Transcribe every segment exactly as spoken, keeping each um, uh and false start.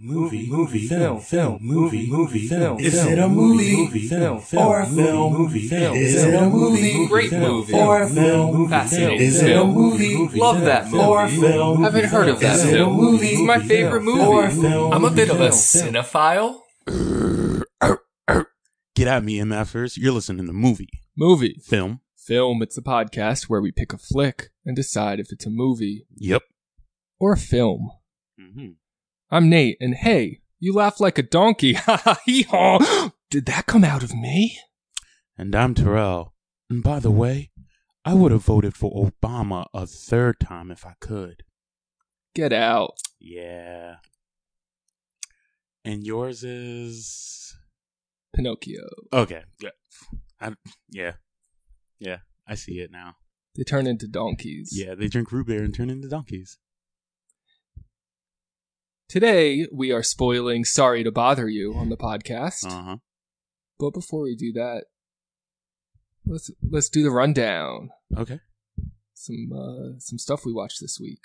movie, movie, film, film, movie, movie, film. Is it a movie, movie, film, or a film, movie, film? Is it a movie, great movie, or a film? fascinating Is it a film? movie? Love that movie. Or a film? Haven't heard of that Is it a film. movie? It's my favorite movie. Or a film? I'm a bit of a Film. cinephile. Get at me, MFers. You're listening to movie, Movie. film. Film, it's a podcast where we pick a flick and decide if it's a movie Yep. or a film. Mm-hmm. I'm Nate, and hey, you laugh like a donkey. Ha ha hee haw. Did that come out of me? And I'm Terrell. And by the way, I would have voted for Obama a third time if I could. Get out. Yeah. And yours is Pinocchio. okay. Yeah. I, yeah. Yeah. I see it now. They turn into donkeys. Yeah, they drink root beer and turn into donkeys. Today, we are spoiling Sorry to Bother You on the podcast. Uh huh. But before we do that, let's let's do the rundown. Okay. Some uh, some stuff we watched this week.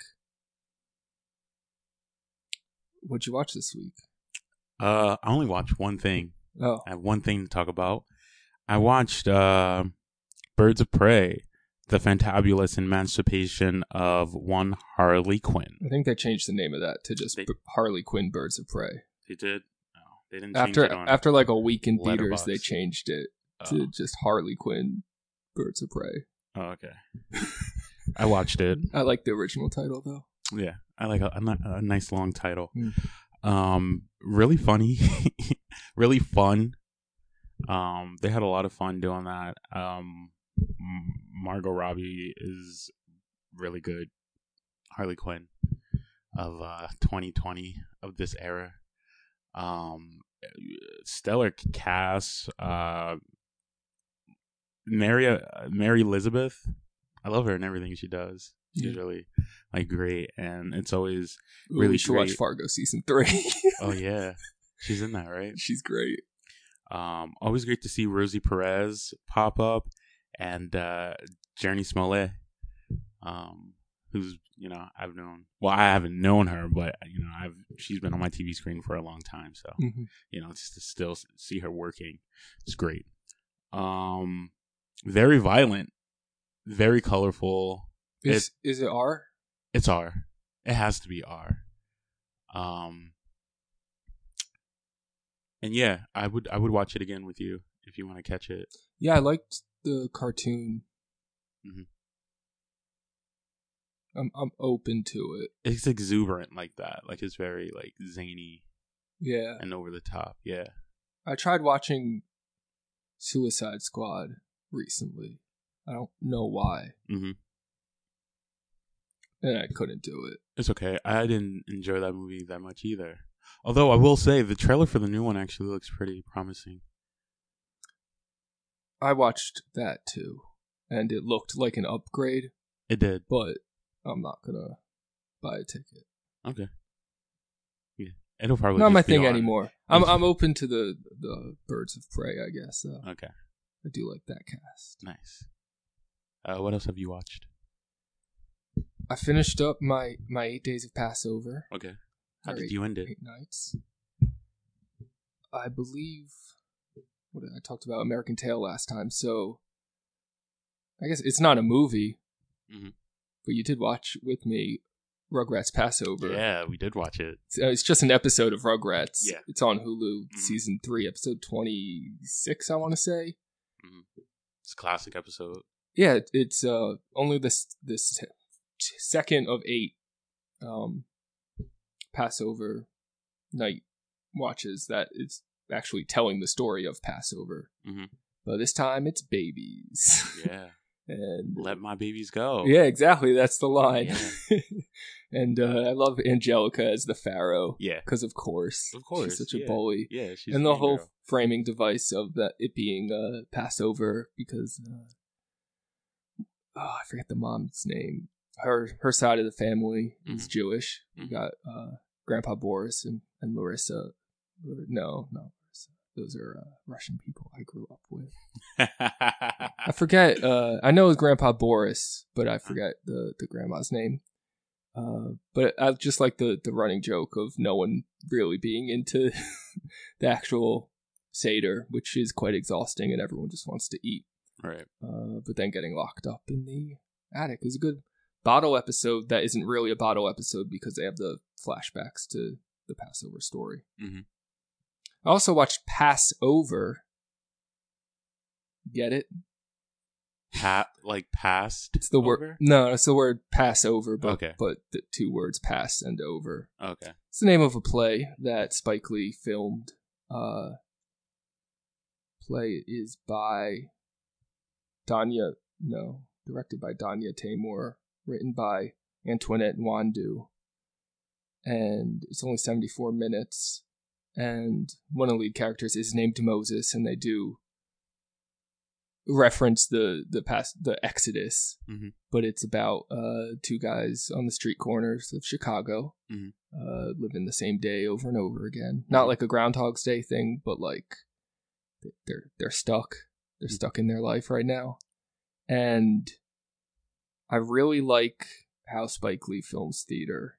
What'd you watch this week? Uh, I only watched one thing. Oh, I have one thing to talk about. I watched uh, Birds of Prey, the fantabulous emancipation of one Harley Quinn. I think they changed the name of that to just They- B- Harley Quinn Birds of Prey. They did. No, they didn't. Change After it on after like a week in theaters, Letterboxd. they changed it Oh. to just Harley Quinn Birds of Prey. Oh, okay. I watched it. I like the original title though. Yeah, I like a, a, ni- a nice long title. Mm. Um, really funny, really fun. Um, they had a lot of fun doing that. Um, M- Margot Robbie is really good. Harley Quinn of uh, twenty twenty, of this era. Um, stellar cast. Uh, Mary uh, Mary Elizabeth. I love her and everything she does. She's Yeah. really like great, and it's always Ooh, really we should watch great. Fargo season three. Oh yeah, she's in that, right? She's great. Um, always great to see Rosie Perez pop up, and uh, Journey Smollett, um, who's you know I've known. Well, I haven't known her, but you know I've she's been on my T V screen for a long time, so Mhm. you know just to still see her working, it's great. Um, very violent, very colorful. Is is it R? It's R. It has to be R. Um, and yeah, I would I would watch it again with you if you want to catch it. Yeah, I liked the cartoon. Mhm. I'm I'm open to it. It's exuberant like that. Like it's very like zany Yeah, and over the top. Yeah. I tried watching Suicide Squad recently. I don't know why, Mm-hmm. and I couldn't do it. It's okay. I didn't enjoy that movie that much either. Although I will say the trailer for the new one actually looks pretty promising. I watched that too, and it looked like an upgrade, It did. but I'm not gonna buy a ticket. Okay. Yeah. It'll probably Not just my be thing on- anymore. I'm I'm open to the the Birds of Prey, I guess. Uh, Okay. I do like that cast. Nice. Uh, what else have you watched? I finished up my my eight days of Passover. Okay. How Or did eight- you end it? Eight nights. I believe. What did I talked about American Tail last time? So, I guess it's not a movie, Mhm. but you did watch with me Rugrats Passover. Yeah, we did watch it. It's, uh, it's just an episode of Rugrats. Yeah. It's on Hulu, Mhm. season three, episode twenty-six, I want to say. It's a classic episode. Yeah, it- it's uh, only this this second of eight um, Passover night watches that is actually telling the story of Passover. Mhm. But this time it's babies. Yeah. and Let my babies go. yeah, exactly. That's the line. Yeah. and uh, I love Angelica as the Pharaoh. Yeah. Because of course, Of course. she's such a yeah. bully. Yeah, she's And a the mean whole girl. framing device of that it being uh, Passover because uh, oh, I forget the mom's name. Her her side of the family is Mhm. Jewish. We Mhm. got uh, Grandpa Boris and, and Larissa. No, no, Larissa. Those are uh, Russian people I grew up with. I forget. Uh, I know it's Grandpa Boris, but I forget the, the grandma's name. Uh, but I just like the, the running joke of no one really being into the actual Seder, which is quite exhausting and everyone just wants to eat. Right. Uh, but then getting locked up in the attic is a good bottle episode that isn't really a bottle episode because they have the flashbacks to the Passover story. Mm-hmm. I also watched Passover. Get it? Pa- like past? It's the word. over? No, it's the word Passover, but Okay. but the two words pass and over. Okay. It's the name of a play that Spike Lee filmed. Uh, play is by Danya. No, directed by Danya Tamor, written by Antoinette Nwandu, and it's only seventy-four minutes. And one of the lead characters is named Moses, and they do reference the the past the Exodus, mm-hmm. but it's about uh, two guys on the street corners of Chicago, mm-hmm. uh, living the same day over and over again. Not like a Groundhog's Day thing, but like they're they're stuck. They're mm-hmm. stuck in their life right now, and I really like how Spike Lee films theater,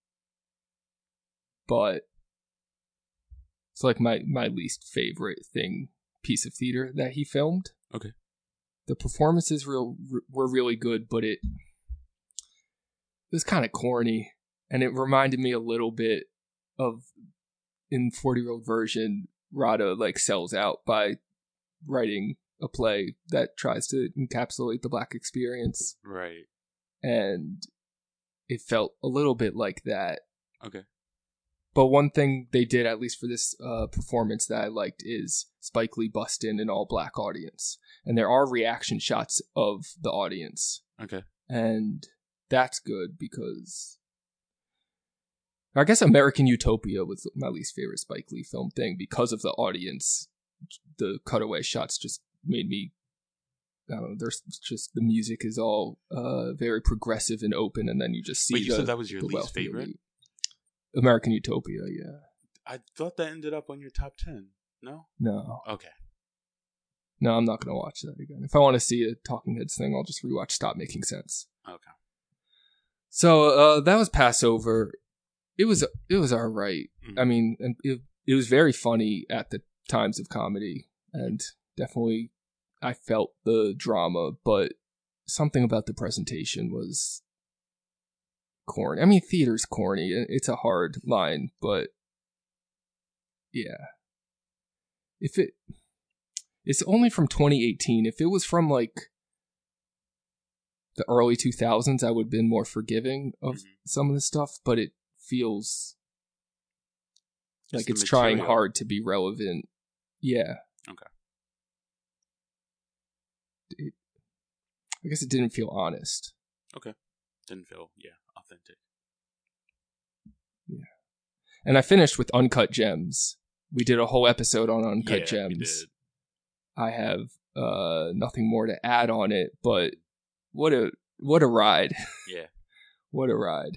but it's like my, my least favorite thing, piece of theater that he filmed. Okay. The performances real were really good, but it, it was kind of corny, and it reminded me a little bit of, in forty-year-old version, Rada like sells out by writing a play that tries to encapsulate the Black experience. Right. And it felt a little bit like that. Okay. But one thing they did, at least for this uh, performance, that I liked is Spike Lee bust in an all-black audience. And there are reaction shots of the audience. Okay. And that's good because... I guess American Utopia was my least favorite Spike Lee film thing because of the audience. The cutaway shots just made me... I don't know, there's just... The music is all uh, very progressive and open, and then you just see Wait, you the, said that was your the least favorite? elite. American Utopia, yeah. I thought that ended up on your top ten. No? No. Okay. No, I'm not going to watch that again. If I want to see a Talking Heads thing, I'll just rewatch Stop Making Sense. Okay. So uh, that was Passover. It was it was all right. Mm-hmm. I mean, it it was very funny at the times of comedy, and definitely I felt the drama, but something about the presentation was corny. I mean, theater's corny. It's a hard line, but yeah. If it, it's only from twenty eighteen. If it was from like the early two thousands, I would have been more forgiving of mm-hmm. some of the stuff, but it feels like it's, it's trying hard to be relevant. Yeah. Okay. It, I guess it didn't feel honest. Okay. Didn't feel, yeah, authentic. Yeah. And I finished with Uncut Gems. We did a whole episode on Uncut yeah, Gems. We did. I have uh, nothing more to add on it, but what a what a ride. Yeah. What a ride.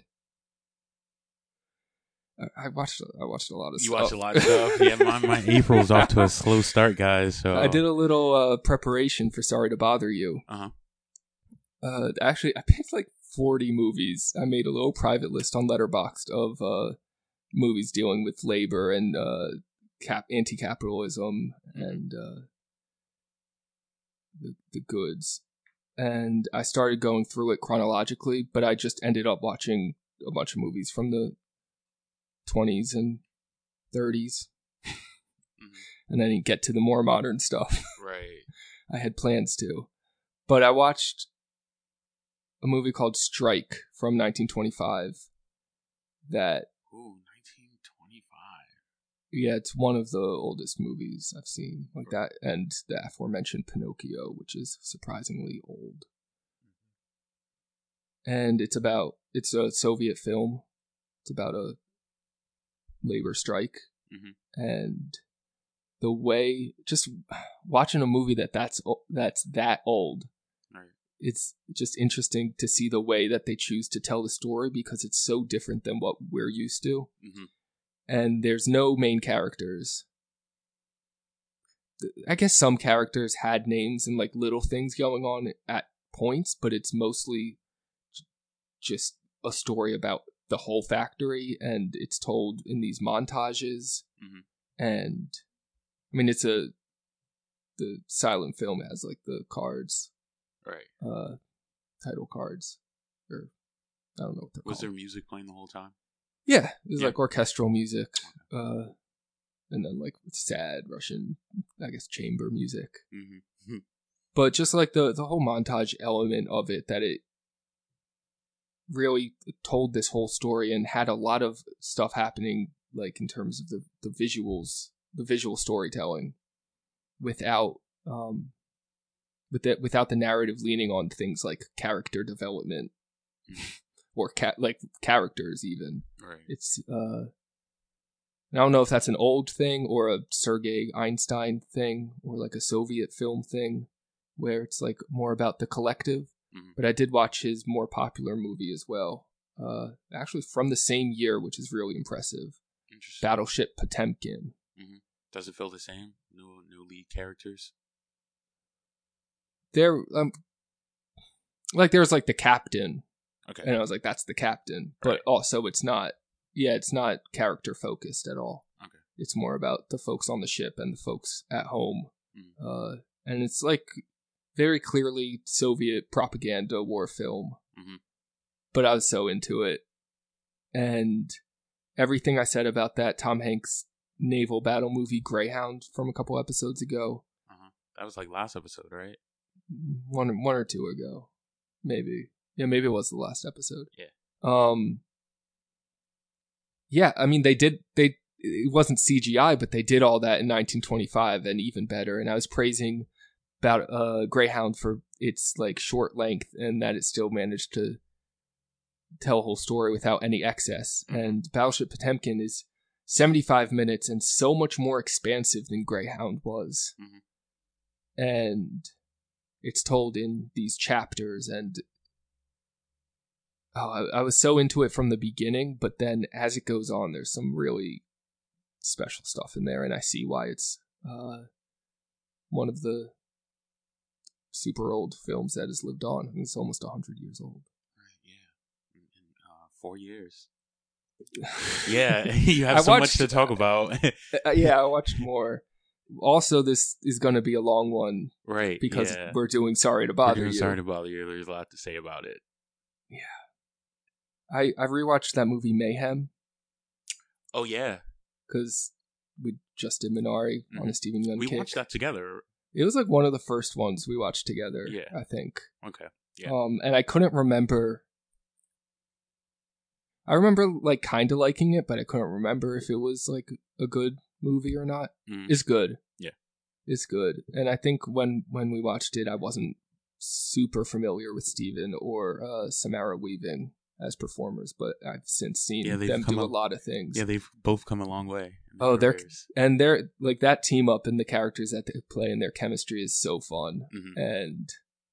I, I watched I watched a lot of you stuff. You watched a lot of stuff? Yeah, my, my April's off to a slow start, guys. So I did a little uh, preparation for Sorry to Bother You. Uh-huh. Uh, actually, I picked like forty movies. I made a little private list on Letterboxd of uh, movies dealing with labor and uh, cap anti-capitalism mm-hmm. and uh, the the goods. And I started going through it chronologically, but I just ended up watching a bunch of movies from the twenties and thirties, mm-hmm. and then get to the more modern stuff. Right. I had plans to, but I watched a movie called Strike from nineteen twenty-five that... Ooh, nineteen twenty-five. Yeah, it's one of the oldest movies I've seen like that, and the aforementioned Pinocchio, which is surprisingly old. Mm-hmm. And it's about... It's a Soviet film. It's about a labor strike. Mm-hmm. And the way... Just watching a movie that that's, that's that old... It's just interesting to see the way that they choose to tell the story because it's so different than what we're used to. Mm-hmm. And there's no main characters. I guess some characters had names and like little things going on at points, but it's mostly j- just a story about the whole factory, and it's told in these montages. Mhm. And I mean, it's a the silent film has like the cards, Right. uh, title cards, or I don't know what they're Was called. there music playing the whole time? Yeah, it was Yeah. like orchestral music, uh, and then like sad Russian, I guess, chamber music. Mm-hmm. But just like the the whole montage element of it, that it really told this whole story and had a lot of stuff happening, like in terms of the the visuals, the visual storytelling, without um, with it without the narrative leaning on things like character development or cat like characters even. Right. It's uh, I don't know if that's an old thing or a Sergei Einstein thing or like a Soviet film thing, where it's like more about the collective. Mhm. But I did watch his more popular movie as well, uh, actually from the same year, which is really impressive. Interesting. Battleship Potemkin. Mm-hmm. Does it feel the same? No, no lead characters. There, um, like there's like the captain, Okay. and I was like, that's the captain. But Right. also, it's not. Yeah, it's not character focused at all. Okay. It's more about the folks on the ship and the folks at home, Mhm. uh, and it's like very clearly Soviet propaganda war film. Mhm. But I was so into it, and everything I said about that Tom Hanks naval battle movie Greyhound from a couple episodes ago, Uh-huh. That was like last episode, right? one one or two ago, maybe. Yeah, maybe it was the last episode. Yeah. Um. Yeah, I mean they did they. It wasn't C G I, but they did all that in nineteen twenty-five, and even better. And I was praising about uh, Greyhound for its like short length and that it still managed to tell a whole story without any excess. Mhm. And Battleship Potemkin is seventy-five minutes and so much more expansive than Greyhound was. Mhm. And it's told in these chapters, and oh, I, I was so into it from the beginning, but then as it goes on, there's some really special stuff in there, and I see why it's uh, one of the super old films that has lived on. I mean, it's almost one hundred years old. Right. Yeah. In, in uh, four years. Yeah, you have I so watched- much to talk about. Uh, yeah, I watched more. Also, this is going to be a long one Right. because yeah. we're doing Sorry to We're Bother doing You. Sorry to bother you. There's a lot to say about it. I, I rewatched that movie Mayhem Oh yeah, because we just did Minari on Mhm. a Stephen Young we kick. watched that together. It was like one of the first ones we watched together, Yeah. I think. Okay. Yeah. Um, and I couldn't remember. I remember like kind of liking it, but I couldn't remember if it was like a good movie or not. Mhm. It's good. Yeah. It's good. And I think when when we watched it, I wasn't super familiar with Steven or uh, Samara Weaving as performers, but I've since seen Yeah, they've them come do a up- lot of things. Yeah, they've both come a long way. in Oh, their they're careers. and they're like that team up and the characters that they play and their chemistry is so fun. Mhm. And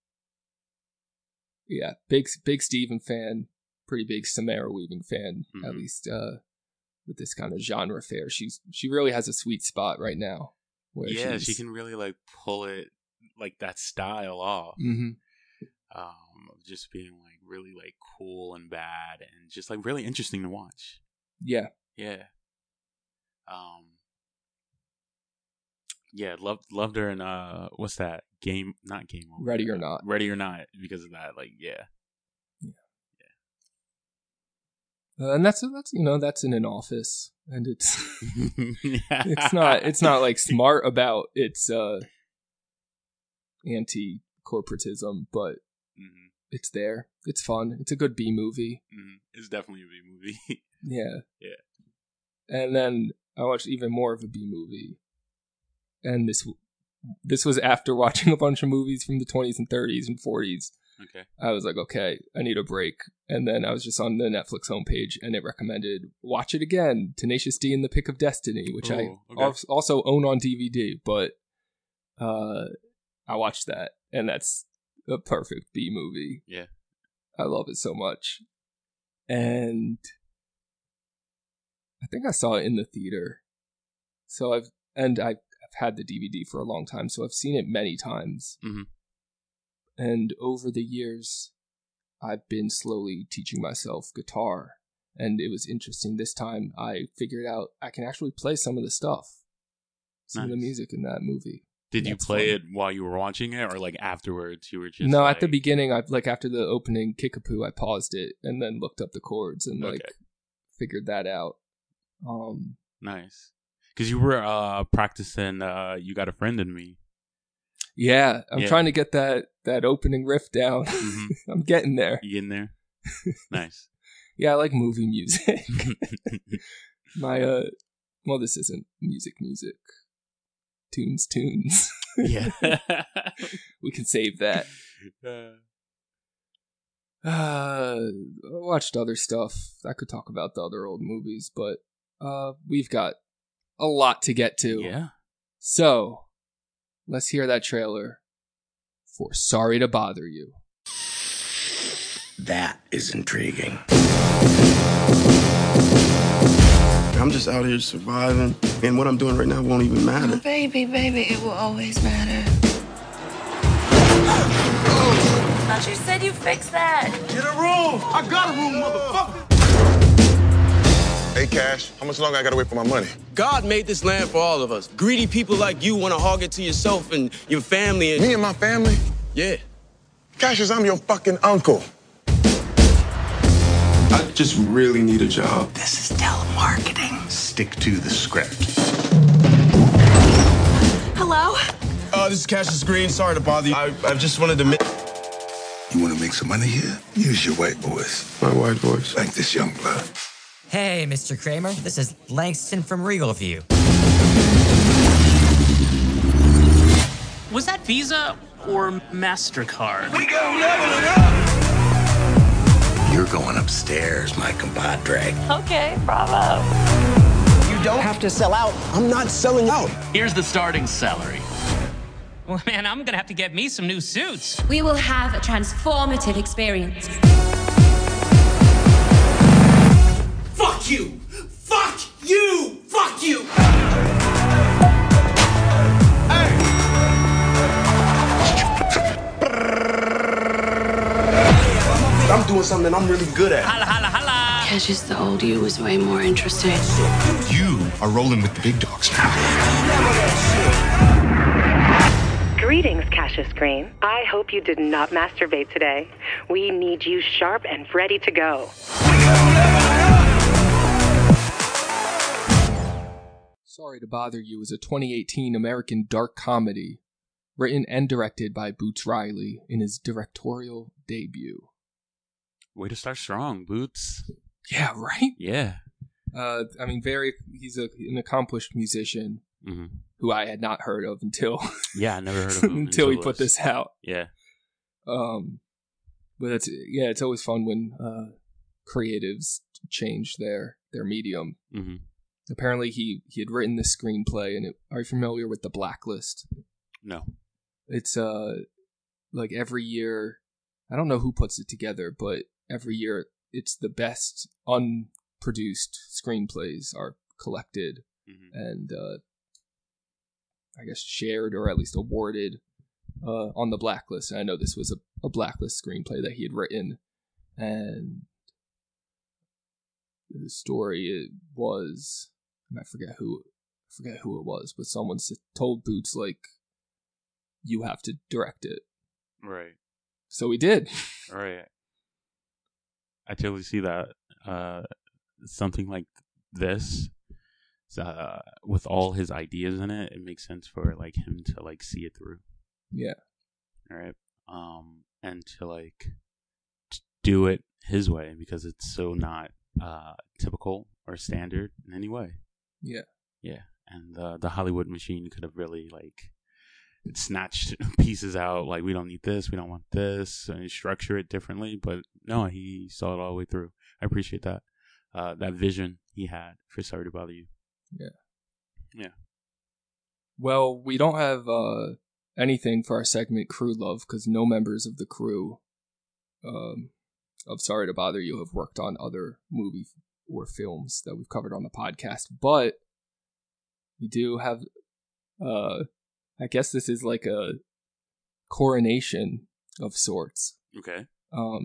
yeah, big big Steven fan, pretty big Samara Weaving fan, at Mhm. least uh, with this kind of genre fare. She's she really has a sweet spot right now. Where Yeah, she's, she can really like pull it like that style off. Mhm. Um, of just being like really like cool and bad and just like really interesting to watch. Yeah, Yeah. Um. Yeah, loved loved her in uh, what's that game? Not Game Over. Ready or Not. Ready or Not, because of that. Like, yeah. uh, and that's that's you know that's in an office, and it's it's it's not it's not like smart about its uh, anti corporatism, but hmm it's there. It's fun. It's a good B movie. hmm It's definitely a B movie. Yeah. Yeah. And then I watched even more of a B movie. And this this was after watching a bunch of movies from the twenties and thirties and forties. Okay. I was like, okay, I need a break. And then I was just on the Netflix homepage and it recommended Watch It Again, Tenacious D and the Pick of Destiny, which I Ooh, okay. al- also own on D V D, but uh, I watched that and that's a perfect B movie. Yeah. I love it so much. And I think I saw it in the theater. So I've, and I've, I've had the D V D for a long time, so I've seen it many times. Mhm. And over the years, I've been slowly teaching myself guitar. And it was interesting. This time I figured out I can actually play some of the stuff. Some nice. of the music in that movie. Did you play fun. it while you were watching it, or like afterwards you were just No, like... at the beginning, I like after the opening Kickapoo, I paused it and then looked up the chords and like okay. figured that out. Um, nice. Because you were uh, practicing uh, You Got a Friend in Me. Yeah, I'm yeah. trying to get that, that opening riff down. Mm-hmm. I'm getting there. You getting there? Nice. Yeah, I like movie music. My, uh, well, this isn't music music. Tunes, tunes. Yeah. We can save that. Uh, I watched other stuff. I could talk about the other old movies, but uh, we've got a lot to get to. Yeah. So, let's hear that trailer for Sorry to Bother You. That is intriguing. I'm just out here surviving, and what I'm doing right now won't even matter. Oh, baby, baby, it will always matter. I thought you said you fixed that. Get a room! I got a room, motherfucker! Hey, Cash, how much longer I gotta wait for my money? God made this land for all of us. Greedy people like you want to hog it to yourself and your family. And... Me and my family? Yeah. Cassius, I'm your fucking uncle. I just really need a job. This is telemarketing. Stick to the script. Hello? Uh, this is Cassius Green. Sorry to bother you. I, I just wanted to... You want to make some money here? Use your white voice. My white voice. Like this young blood. Hey, Mister Kramer. This is Langston from Regal View. Was that Visa or MasterCard? We go level it up! You're going upstairs, my compadre. Okay, bravo. You don't have to sell out. I'm not selling out. Here's the starting salary. Well, man, I'm gonna have to get me some new suits. We will have a transformative experience. Fuck you! Fuck you! Fuck you! I'm doing something I'm really good at. Holla, holla, holla. Cassius, the old you was way more interesting. You are rolling with the big dogs now. Greetings, Cassius Green. I hope you did not masturbate today. We need you sharp and ready to go. Sorry to Bother You is a twenty eighteen American dark comedy written and directed by Boots Riley in his directorial debut. Way to start strong, Boots. Yeah, right? Yeah. Uh, I mean, very. He's a, an accomplished musician mm-hmm. who I had not heard of until. Yeah, I never heard of him until he put this out. Yeah. Um, but it's yeah, it's always fun when uh, creatives change their their medium. Mm-hmm. Apparently, he he had written this screenplay, and it, are you familiar with The Blacklist? No. It's uh like every year. I don't know who puts it together, but every year it's the best unproduced screenplays are collected mm-hmm. and uh, I guess shared or at least awarded uh, on the Blacklist. And I know this was a, a Blacklist screenplay that he had written, and the story was I forget who I forget who it was, but someone told Boots like you have to direct it. Right. So we did. All right. I totally see that. Uh, something like this, uh, with all his ideas in it, it makes sense for like him to like see it through. Yeah. All right. Um, and to like t- do it his way because it's so not uh typical or standard in any way. Yeah. Yeah. And uh, the Hollywood machine could have really like. It snatched pieces out, like, we don't need this, we don't want this, and structure it differently. But no, he saw it all the way through. I appreciate that. Uh, that vision he had for Sorry to Bother You. Yeah. Yeah. Well, we don't have uh, anything for our segment Crew Love, because no members of the crew um, of Sorry to Bother You have worked on other movie or films that we've covered on the podcast. But we do have... Uh, I guess this is like a coronation of sorts. Okay. Um,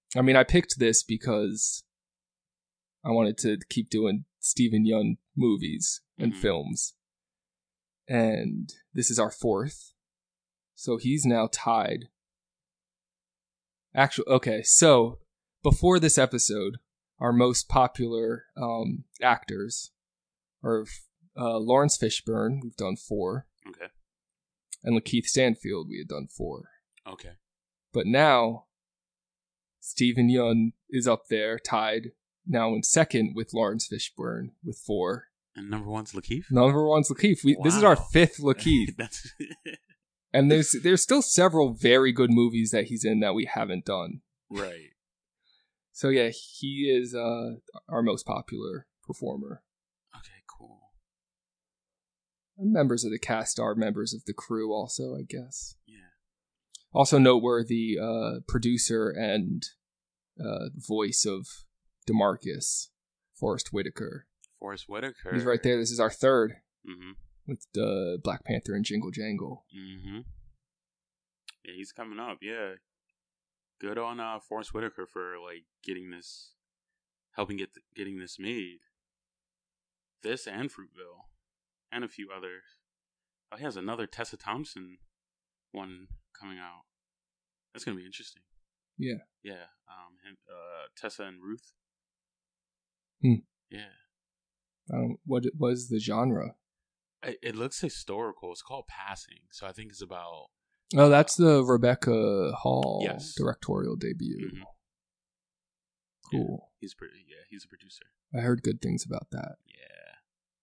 I mean, I picked this because I wanted to keep doing Steven Yeun movies and Mhm. films. And this is our fourth. So he's now tied. Actually, okay, so before this episode, our most popular um, actors are uh, Lawrence Fishburne, we've done four. Okay. And Lakeith Stanfield, we had done four. Okay. But now, Steven Yeun is up there, tied now in second with Lawrence Fishburne with four. And number one's Lakeith? Number one's Lakeith. We, This is our Wow. fifth Lakeith. That's And there's there's still several very good movies that he's in that we haven't done. right. So yeah, he is uh, our most popular performer. Okay, cool. And members of the cast are members of the crew also, I guess. Yeah. Also noteworthy, uh, producer and uh, voice of DeMarcus, Forrest Whitaker. Forrest Whitaker. He's right there. This is our third Mm-hmm. with uh, Black Panther and Jingle Jangle. Mm-hmm. Yeah, he's coming up. Yeah. Good on uh, Forrest Whitaker for like getting this, helping get th- getting this made. This and Fruitville, and a few others. Oh, he has another Tessa Thompson one coming out. That's gonna be interesting. Yeah. Yeah. Um. Him, uh. Tessa and Ruth. Hmm. Yeah. Um, what was the genre? It, it looks historical. It's called Passing, so I think it's about. Oh, that's the Rebecca Hall Yes. directorial debut. Mhm. Cool. Yeah, he's pretty. Yeah, he's a producer. I heard good things about that. Yeah.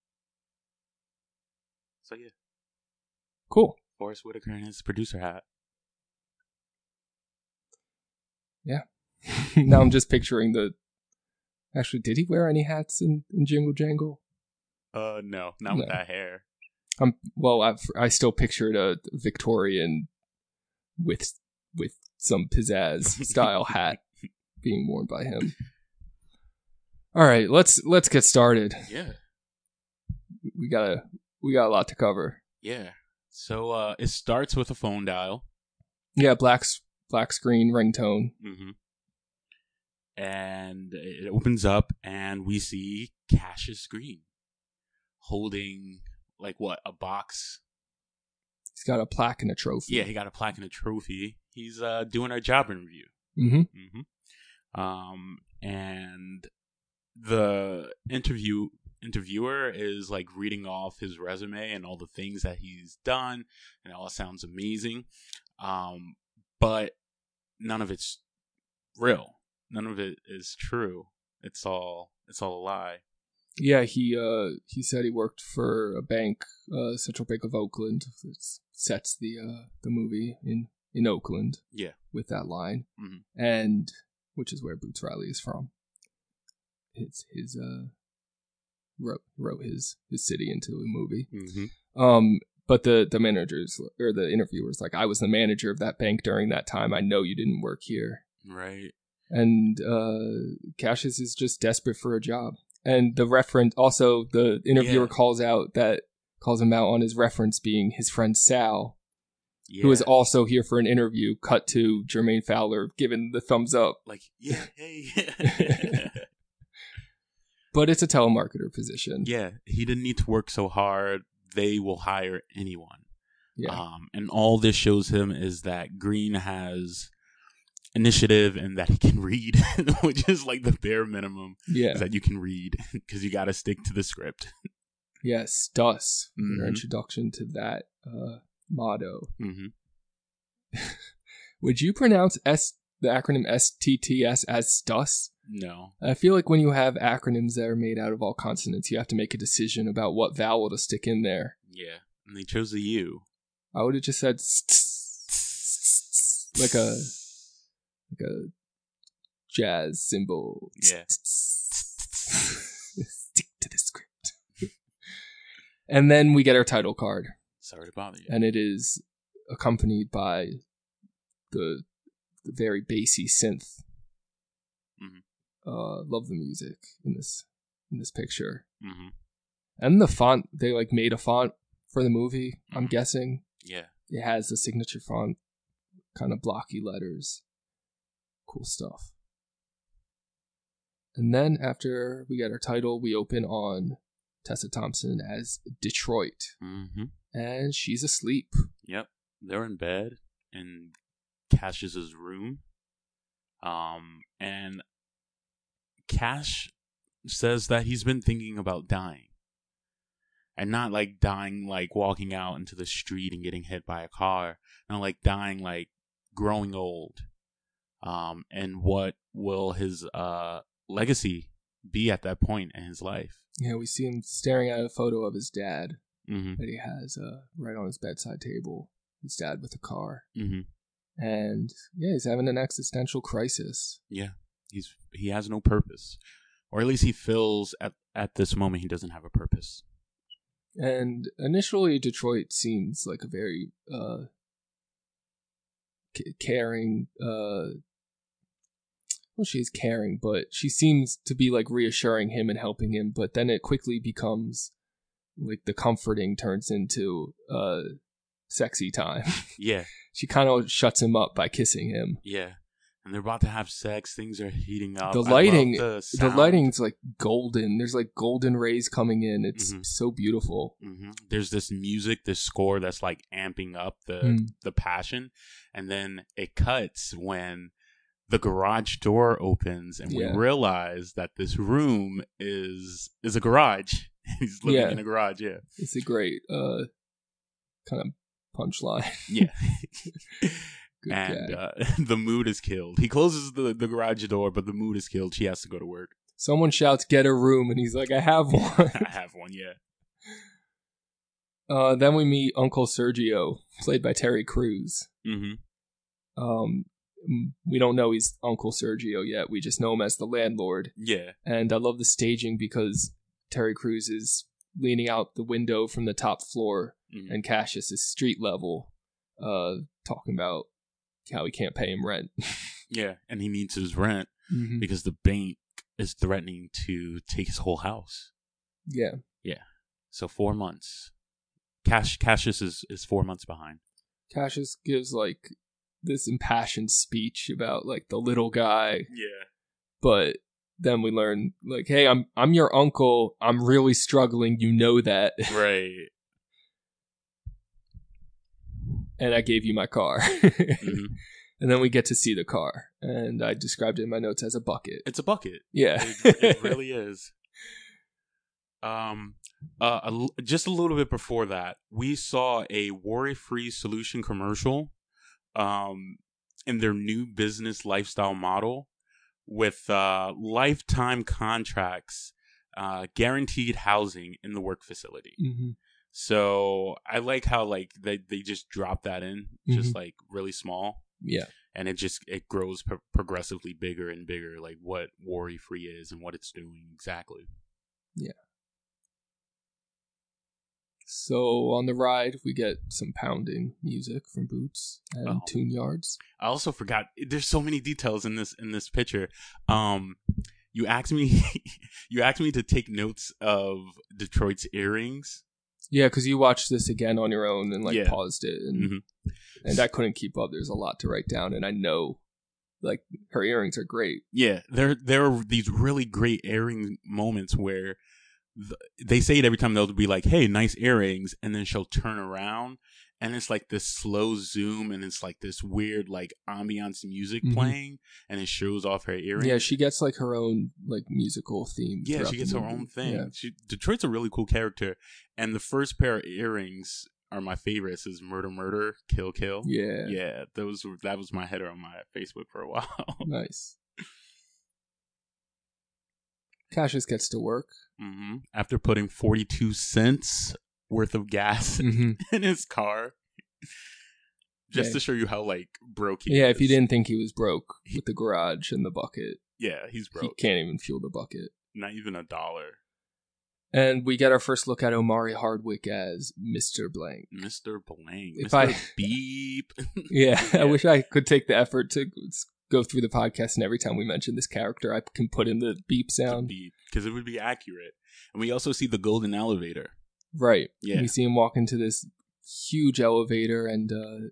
So yeah, Cool. Forrest Whitaker in his producer hat. Yeah. Now I'm just picturing the. Actually, did he wear any hats in, in Jingle Jangle? Uh, no, not with No. that hair. Um. Well, I've, I still pictured a Victorian with with some pizzazz style hat being worn by him. All right, let's let's get started. Yeah, We gotta we got a lot to cover. yeah. So uh, it starts with a phone dial. Yeah, black s- black screen ringtone. Mm-hmm. And it opens up, and we see Cassius Green holding, like, what, a box? He's got a plaque and a trophy. Yeah, he got a plaque and a trophy. He's uh, doing our job interview. Mm-hmm. Mm-hmm. Um, and the interview interviewer is, like, reading off his resume and all the things that he's done, and it all sounds amazing. Um, but none of it's real. None of it is true. It's all it's all a lie. Yeah, he uh he said he worked for a bank, uh Central Bank of Oakland. It sets the uh the movie in in Oakland. Yeah. With that line. Mhm. And which is where Boots Riley is from. His his uh wrote wrote his his city into a movie. Mm-hmm. Um but the the managers or the interviewers like, I was the manager of that bank during that time. I know you didn't work here. Right. And uh, Cassius is just desperate for a job. And the reference, also the interviewer Yeah. calls out that calls him out on his reference being his friend Sal, Yeah. who is also here for an interview. Cut to Jermaine Fowler giving the thumbs up. Like, yeah, hey. But it's a telemarketer position. Yeah, he didn't need to work so hard. They will hire anyone. Yeah. Um, and all this shows him is that Green has initiative and that he can read, which is like the bare minimum. Yeah. Is that you can read because you got to stick to the script. Yes, Stus. Mhm. Your introduction to that uh, motto. Mm-hmm. Would you pronounce S the acronym S T T S as Stus? No. I feel like when you have acronyms that are made out of all consonants, you have to make a decision about what vowel to stick in there. Yeah. And they chose the U. I would have just said st- like a like a jazz cymbal. Yeah. Stick to the script. And then we get our title card. Sorry to bother you. And it is accompanied by the, the very bassy synth. Mm-hmm. Uh, love the music in this in this picture. Mm-hmm. And the font, they like made a font for the movie, Mm-hmm. I'm guessing. Yeah. It has the signature font, kind of blocky letters. Cool stuff. And then after we get our title, we open on Tessa Thompson as Detroit. Mm-hmm. And she's asleep. Yep. They're in bed in Cassius's room. Um, and Cash says that he's been thinking about dying. And not like dying like walking out into the street and getting hit by a car. Not like dying like growing old. Um, and what will his uh legacy be at that point in his life? Yeah, we see him staring at a photo of his dad mm-hmm. that he has uh, right on his bedside table. His dad with a car. Mm-hmm. And yeah, he's having an existential crisis. Yeah, he's he has no purpose. Or at least he feels at, at this moment he doesn't have a purpose. And initially, Detroit seems like a very uh, c- caring... Uh, well, she's caring, but she seems to be like reassuring him and helping him. But then it quickly becomes like the comforting turns into uh, sexy time. Yeah. She kind of shuts him up by kissing him. Yeah. And they're about to have sex. Things are heating up. The lighting, the, the lighting's like golden. There's like golden rays coming in. It's mm-hmm. so beautiful. Mm-hmm. There's this music, this score that's like amping up the mm. the passion. And then it cuts when the garage door opens and yeah. we realize that this room is is a garage. He's living yeah. in a garage, yeah. It's a great uh, kind of punchline. Yeah. Good and uh, the mood is killed. He closes the, the garage door, but the mood is killed. She has to go to work. Someone shouts, "Get a room," and he's like, "I have one." I have one, yeah. Uh, then we meet Uncle Sergio, played by Terry Crews. Mm-hmm. Um, we don't know he's Uncle Sergio yet. We just know him as the landlord. Yeah. And I love the staging because Terry Crews is leaning out the window from the top floor, mm-hmm. and Cassius is street level, uh, talking about how he can't pay him rent. Yeah, and he needs his rent mm-hmm. because the bank is threatening to take his whole house. Yeah. Yeah. So four months. Cash Cassius is, is four months behind. Cassius gives like this impassioned speech about like the little guy. Yeah. But then we learn like, hey, I'm I'm your uncle. I'm really struggling. You know that. Right. And I gave you my car. mm-hmm. And then we get to see the car. And I described it in my notes as a bucket. It's a bucket. Yeah. It, it really is. Um, uh, a, just a little bit before that, we saw a worry-free solution commercial um, in their new business lifestyle model with uh, lifetime contracts, uh, guaranteed housing in the work facility. Mm-hmm. So I like how like they, they just drop that in, just mm-hmm. like really small. Yeah. And it just, it grows pro- progressively bigger and bigger, like what worry free is and what it's doing exactly. Yeah. So on the ride, we get some pounding music from Boots and oh. Tune Yards. I also forgot, there's so many details in this, in this picture. Um, you asked me, you asked me to take notes of Detroit's earrings. Yeah, because you watched this again on your own and like yeah. paused it, and mm-hmm. and I couldn't keep up. There's a lot to write down, and I know, like, her earrings are great. Yeah, there there are these really great earring moments where th- they say it every time. They'll be like, "Hey, nice earrings," and then she'll turn around, and it's like this slow zoom, and it's like this weird like ambiance music mm-hmm. playing, and it shows off her earrings. Yeah, she gets like her own like musical theme. Yeah, she gets her movie. own thing. Yeah. She, Detroit's a really cool character, and the first pair of earrings are my favorites. Is Murder, Murder, Kill, Kill. Yeah, yeah. Those were, that was my header on my Facebook for a while. Nice. Cassius gets to work mm-hmm. after putting forty-two cents worth of gas mm-hmm. in his car, just yeah. to show you how like broke he yeah is. If you didn't think he was broke with the garage and the bucket, yeah he's broke. He can't even fuel the bucket, not even a dollar. And we get our first look at Omari Hardwick as Mister Blank. Mister Blank. If Mister I Beep. yeah, yeah, I wish I could take the effort to go through the podcast, and every time we mention this character, I can put in the beep sound. Beep, because it would be accurate. And we also see the golden elevator. Right. Yeah. We see him walk into this huge elevator, and uh,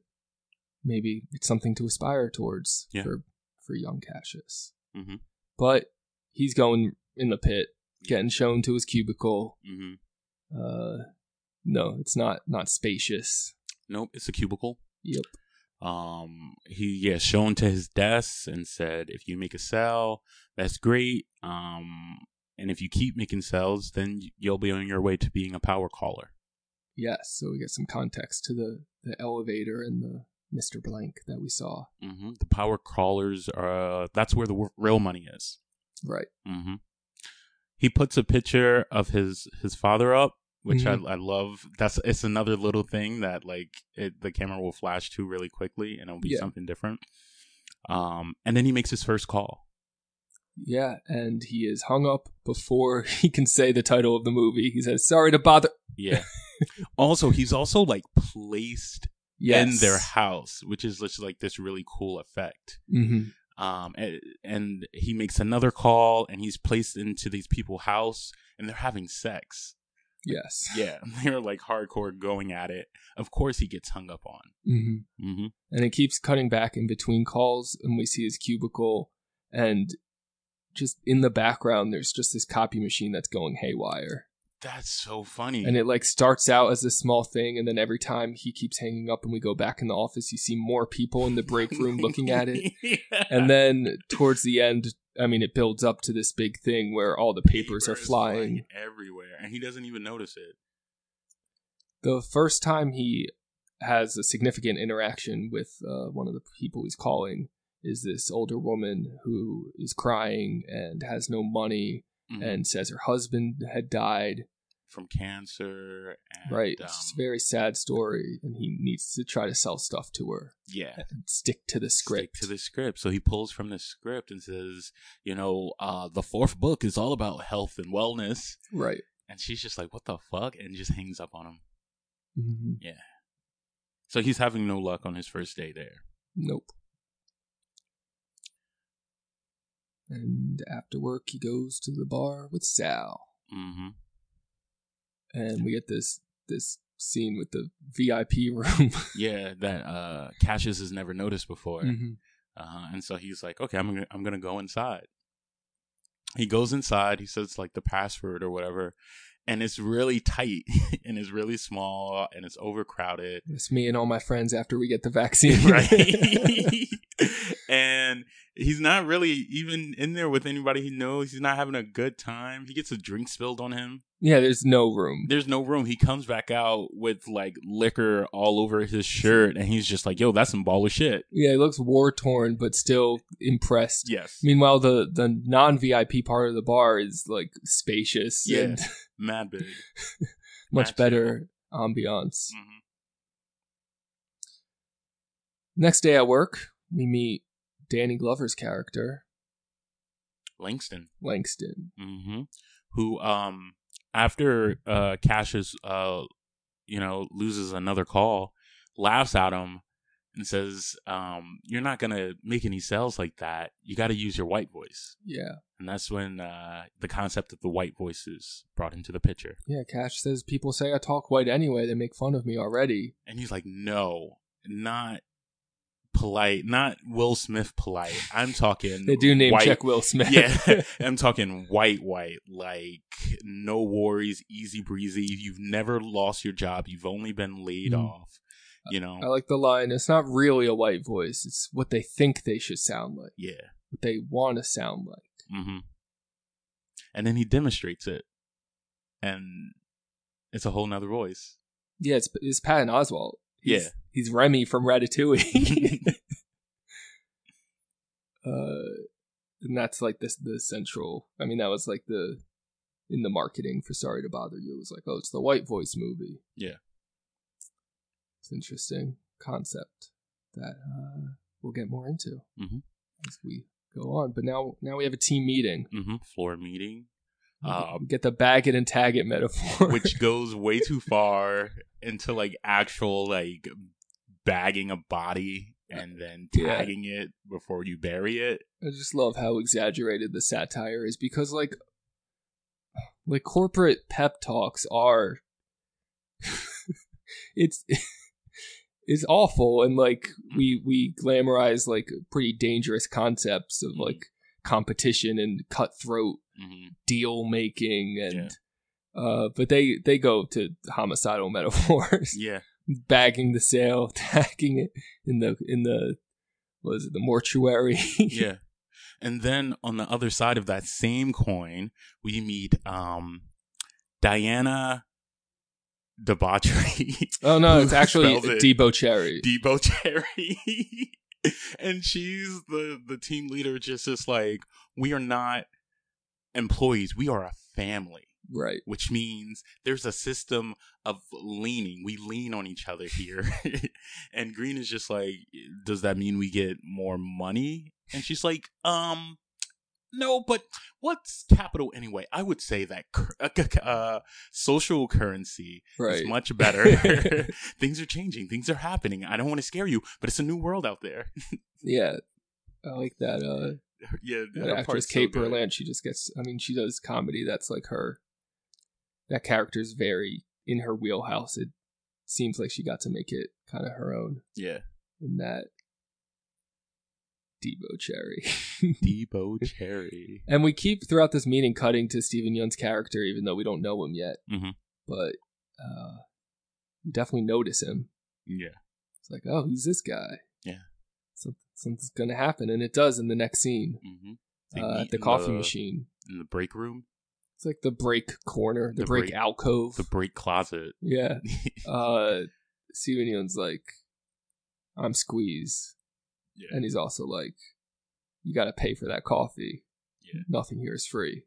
maybe it's something to aspire towards yeah. for, for young Cassius. Mm-hmm. But he's going in the pit, getting shown to his cubicle. Mm-hmm. Uh, no, it's not not spacious. Nope, it's a cubicle. Yep. Um, he yeah shown to his desk and said, if you make a sale, that's great. Um, and if you keep making sales, then you'll be on your way to being a power caller. Yes, so we get some context to the, the elevator and the Mister Blank that we saw. Mm-hmm. The power crawlers are, uh, that's where the w- real money is. Right. Mm-hmm. He puts a picture of his, his father up, which mm-hmm. I, I love. That's It's another little thing that like it, the camera will flash to really quickly and it'll be yeah. something different. Um, and then he makes his first call. Yeah, and he is hung up before he can say the title of the movie. He says, sorry to bother. Yeah. Also, he's also like placed yes. in their house, which is just like this really cool effect. Mm-hmm. Um, and, and he makes another call, and he's placed into these people's house, and they're having sex. Yes. Yeah, they're like hardcore going at it. Of course, he gets hung up on. Mm-hmm. Mm-hmm. And it keeps cutting back in between calls, and we see his cubicle, and just in the background, there's just this copy machine that's going haywire. That's so funny. And it like starts out as a small thing, and then every time he keeps hanging up and we go back in the office, you see more people in the break room looking at it. Yeah. And then towards the end, I mean, it builds up to this big thing where all the papers Paper are flying. flying everywhere, and he doesn't even notice it. The first time he has a significant interaction with uh, one of the people he's calling is this older woman who is crying and has no money. Mm-hmm. And says her husband had died from cancer. And, right. Um, it's a very sad story. And he needs to try to sell stuff to her. Yeah. And stick to the script. Stick to the script. So he pulls from the script and says, you know, uh, the fourth book is all about health and wellness. Right. And she's just like, what the fuck? And just hangs up on him. Mm-hmm. Yeah. So he's having no luck on his first day there. Nope. And after work, he goes to the bar with Sal. Mm-hmm. And we get this this scene with the V I P room. Yeah, that uh, Cassius has never noticed before. Mm-hmm. Uh, and so he's like, okay, I'm gonna, I'm gonna go inside. He goes inside. He says like the password or whatever. And it's really tight and it's really small and it's overcrowded. It's me and all my friends after we get the vaccine. Right. And he's not really even in there with anybody he knows. He's not having a good time. He gets a drink spilled on him. Yeah, there's no room. There's no room. He comes back out with like liquor all over his shirt and he's just like, yo, that's some baller shit. Yeah, he looks war-torn but still impressed. Yes. Meanwhile, the, the non-V I P part of the bar is like spacious. Yeah. And mad big. much Mad better ambiance. Mm-hmm. Next day at work, we meet Danny Glover's character. Langston. Langston. Mm-hmm. Who, um, after uh, Cassius, uh, you know, loses another call, laughs at him and says, um, you're not going to make any sales like that. You got to use your white voice. Yeah. And that's when uh, the concept of the white voice is brought into the picture. Yeah, Cash says, people say I talk white anyway. They make fun of me already. And he's like, no, not polite, not Will Smith polite. I'm talking they do name white. check Will Smith. Yeah, I'm talking white white, like no worries, easy breezy. You've never lost your job. You've only been laid mm. off. You know, I like the line, it's not really a white voice, it's what they think they should sound like. Yeah, what they want to sound like. Mm-hmm. And then he demonstrates it, and it's a whole nother voice. Yeah, it's it's Patton Oswalt. He's, yeah, he's Remy from Ratatouille. uh, and that's like this the central. I mean, that was like the in the marketing for Sorry to Bother You. It was like, oh, it's the white voice movie. Yeah, it's an interesting concept that uh, we'll get more into mm-hmm. as we go on. But now, now we have a team meeting, mm-hmm. floor meeting. Uh, we get the bag it and tag it metaphor, which goes way too far into like actual like bagging a body and then tagging yeah. it before you bury it. I just love how exaggerated the satire is because like like corporate pep talks are it's it's awful, and like we we glamorize like pretty dangerous concepts of like competition and cutthroat mm-hmm. deal making, and yeah. uh, but they they go to homicidal metaphors. Yeah, bagging the sale, tagging it in the in the what was it the mortuary? Yeah, and then on the other side of that same coin, we meet um, Diana Debauchery. Oh no, it's actually it. Debauchery. Debauchery. And she's the, the team leader, just as like, we are not employees, we are a family. Right. Which means there's a system of leaning. We lean on each other here. And Green is just like, does that mean we get more money? And she's like, um, no, but what's capital anyway? I would say that uh, social currency right. is much better. Things are changing. Things are happening. I don't want to scare you, but it's a new world out there. Yeah. I like that. Uh, yeah, that actress Kate so Berlant, she just gets, I mean, she does comedy. That's like her. That character's very in her wheelhouse. It seems like she got to make it kind of her own. Yeah. In that. Debauchery. Debauchery. And we keep throughout this meeting cutting to Steven Yeun's character, even though we don't know him yet. Mm-hmm. But uh, you definitely notice him. Yeah. It's like, oh, who's this guy? Yeah. Some, something's going to happen. And it does in the next scene. Mm-hmm. Uh, at the coffee the, machine. In the break room? It's like the break corner, the, the break, break alcove. The break closet. Yeah. uh, Steven Yeun's like, I'm Squeeze. Yeah. And he's also like, you got to pay for that coffee. Yeah. Nothing here is free.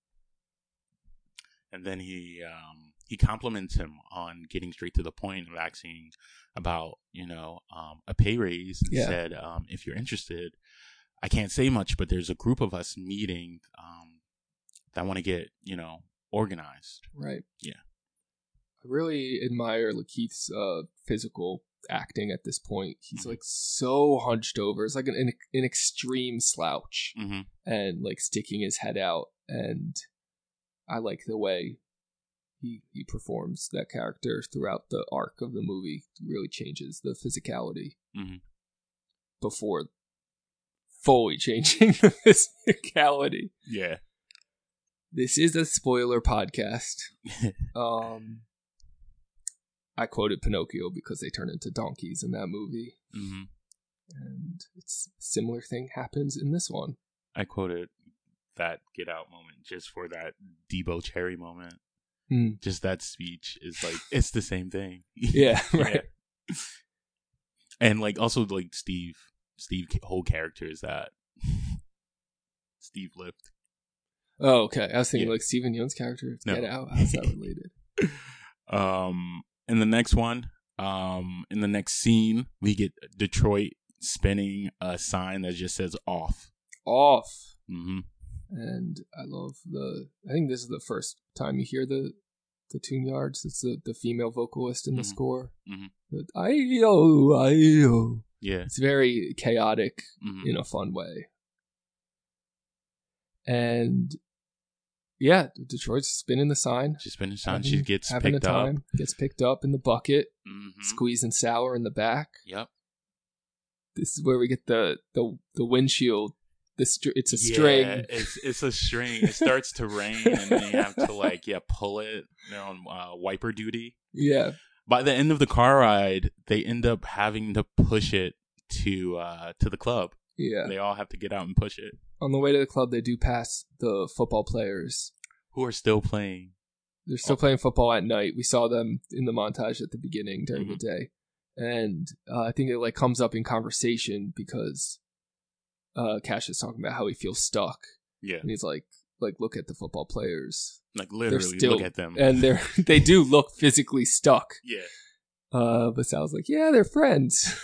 And then he um, he compliments him on getting straight to the point of asking about, you know, um, a pay raise. And yeah. said, um, if you're interested, I can't say much, but there's a group of us meeting um, that want to get, you know, organized. Right. Yeah. I really admire Lakeith's uh, physical acting at this point. He's mm-hmm. like so hunched over. It's like an, an, an extreme slouch mm-hmm. and like sticking his head out. And I like the way he he performs that character throughout the arc of the movie. It really changes the physicality mm-hmm. before fully changing the physicality. Yeah. This is a spoiler podcast. um I quoted Pinocchio because they turn into donkeys in that movie. Mm-hmm. And it's a similar thing happens in this one. I quoted that Get Out moment just for that Debauchery moment. Mm. Just that speech is like, it's the same thing. Yeah, right. Yeah. And like also like Steve, Steve whole character is that Steve Lift. Oh, okay. I was thinking yeah. like Steven Yeun's character. No. Get Out. How's that related? um, in the next one, um, in the next scene, we get Detroit spinning a sign that just says "off." Off. Mm-hmm. And I love the. I think this is the first time you hear the the tune yards. It's the, the female vocalist in the mm-hmm. score. Mm-hmm. The, I-yo, I-yo. Yeah, it's very chaotic mm-hmm. in a fun way. And yeah, Detroit's spinning the sign. She's spinning the sign. Having, she gets having picked a time, up. Gets picked up in the bucket. Mm-hmm. Squeezing sour in the back. Yep. This is where we get the the, the windshield. The str- it's a yeah, string. It's it's a string. It starts to rain, and they have to like yeah pull it. They're on uh, wiper duty. Yeah. By the end of the car ride, they end up having to push it to uh, to the club. Yeah. They all have to get out and push it. On the way to the club, they do pass the football players who are still playing. They're still oh. playing football at night. We saw them in the montage at the beginning during mm-hmm. the day, and uh, I think it like comes up in conversation because. Uh, Cash is talking about how he feels stuck. Yeah, and he's like, "Like, look at the football players. Like, literally, still, look at them, and they're they do look physically stuck." Yeah. Uh, but Sal's like, "Yeah, they're friends."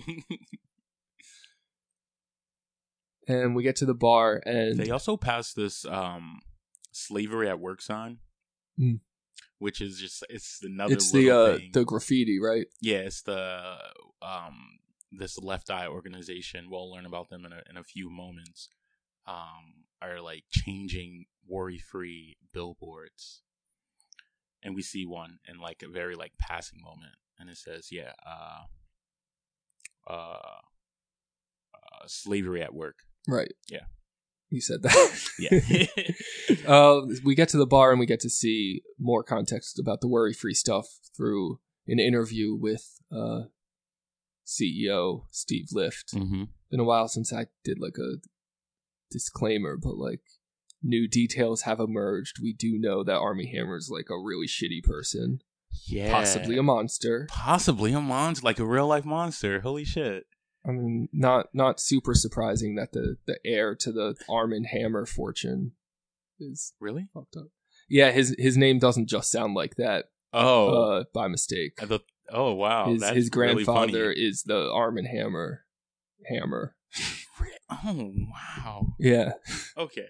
And we get to the bar, and they also pass this um, slavery at work sign, mm. which is just it's another. It's the uh, the graffiti, right? Yeah, it's the um. this Left Eye organization, we'll learn about them in a, in a few moments, um, are like changing worry-free billboards. And we see one in like a very like passing moment. And it says, yeah, uh, uh, uh, slavery at work. Right. Yeah. You said that. Yeah. uh, we get to the bar and we get to see more context about the worry-free stuff through an interview with uh, C E O Steve Lift. Mm-hmm. Been a while since I did like a disclaimer, but like new details have emerged. We do know that Armie Hammer's like a really shitty person. Yeah. Possibly a monster. Possibly a monster, like a real life monster. Holy shit. I mean, not not super surprising that the, the heir to the Armie Hammer fortune is really fucked up. Yeah, his his name doesn't just sound like that. Oh, uh, by mistake. The, oh wow, his, that's his grandfather really is the Armie Hammer. Hammer. Oh wow. Yeah. Okay.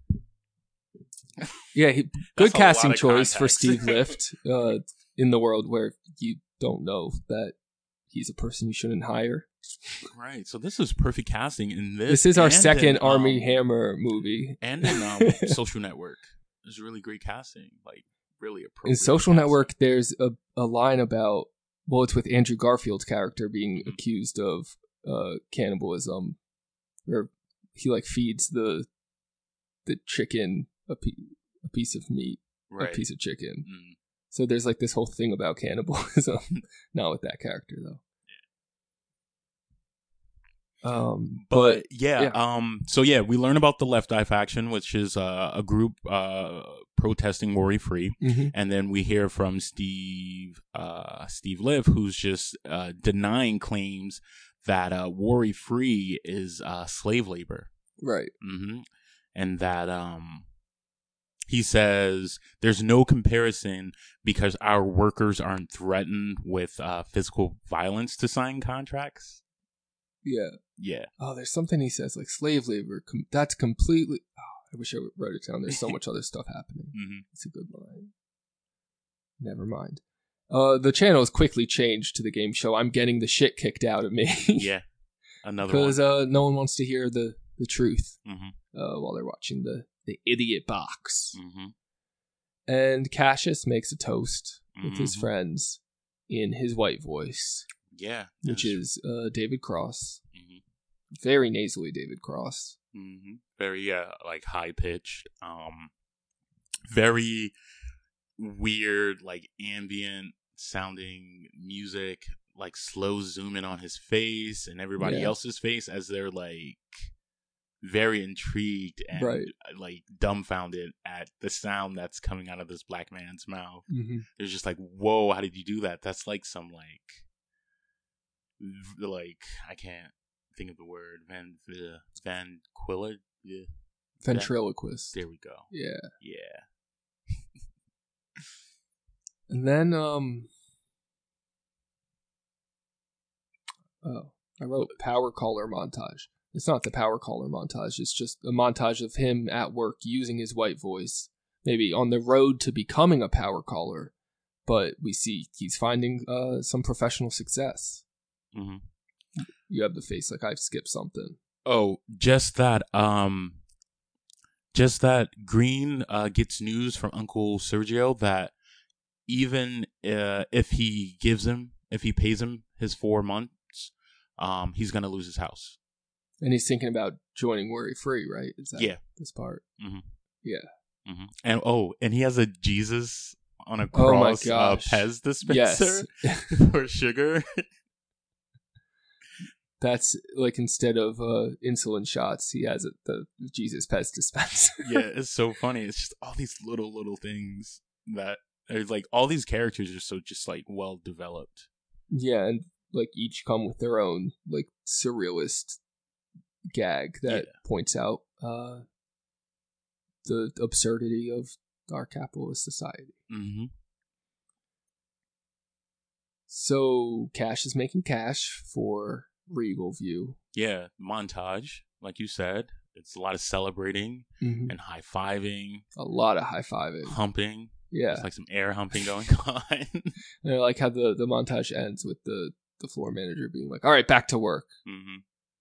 Yeah, he, good casting choice for Steve Lift uh, in the world where you don't know that he's a person you shouldn't hire. Right. So this is perfect casting in this. This is our second in, Armie um, Hammer movie. And in um, Social Network. There's really great casting. Like, really appropriate. In Social casting. Network, there's a, a line about, well, it's with Andrew Garfield's character being mm-hmm. accused of uh, cannibalism. Where he, like, feeds the the chicken a, pe- a piece of meat. Right. A piece of chicken. Mm. So there's, like, this whole thing about cannibalism. Not with that character, though. Um, but, but yeah, yeah, um, so yeah, we learn about the Left Eye Faction, which is uh, a group uh, protesting worry free, mm-hmm. and then we hear from Steve uh, Steve Lift, who's just uh, denying claims that uh, worry free is uh, slave labor, right? Mm-hmm. And that um, he says there's no comparison because our workers aren't threatened with uh, physical violence to sign contracts. Yeah. Yeah. Oh, there's something he says like slave labor. Com- that's completely. Oh, I wish I wrote it down. There's so much other stuff happening. Mm-hmm. It's a good line. Never mind. Uh, the channel has quickly changed to the game show. I'm getting the shit kicked out of me. Yeah. Another one. Because uh, no one wants to hear the, the truth mm-hmm. uh, while they're watching the, the idiot box. Mm-hmm. And Cassius makes a toast mm-hmm. with his friends in his white voice. Yeah. Which is uh, David Cross. Mm-hmm. Very nasally David Cross. Mm-hmm. Very, uh, like, high-pitched. Um, very weird, like, ambient-sounding music. Like, slow zoom in on his face and everybody yeah. else's face as they're, like, very intrigued and, right. like, dumbfounded at the sound that's coming out of this black man's mouth. Mm-hmm. They're just like, whoa, how did you do that? That's like some, like... like I can't think of the word van uh, vanquilla yeah. ventriloquist. There we go. Yeah, yeah. And then um, oh, I wrote power caller montage. It's not the power caller montage. It's just a montage of him at work using his white voice, maybe on the road to becoming a power caller. But we see he's finding uh, some professional success. Mm-hmm. You have the face like I've skipped something. Oh, just that. Um, just that Green uh, gets news from Uncle Sergio that even uh, if he gives him, if he pays him his four months, um, he's gonna lose his house. And he's thinking about joining Worry Free, right? Is that yeah. this part? Mm-hmm. Yeah. Mm-hmm. And oh, and he has a Jesus on a oh my cross uh, Pez dispenser yes. for sugar. That's like instead of uh, insulin shots, he has a, the Jesus Pez dispenser. Yeah, it's so funny. It's just all these little, little things that are like all these characters are so just like well developed. Yeah, and like each come with their own like surrealist gag that yeah. points out uh, the absurdity of our capitalist society. Mm-hmm. So Cash is making cash for Regal View. Yeah, montage, like you said. It's a lot of celebrating mm-hmm. and high-fiving. A lot of high-fiving. Humping. Yeah. There's like some air humping going on. And I like how the, the montage ends with the, the floor manager being like, all right, back to work. Mm-hmm.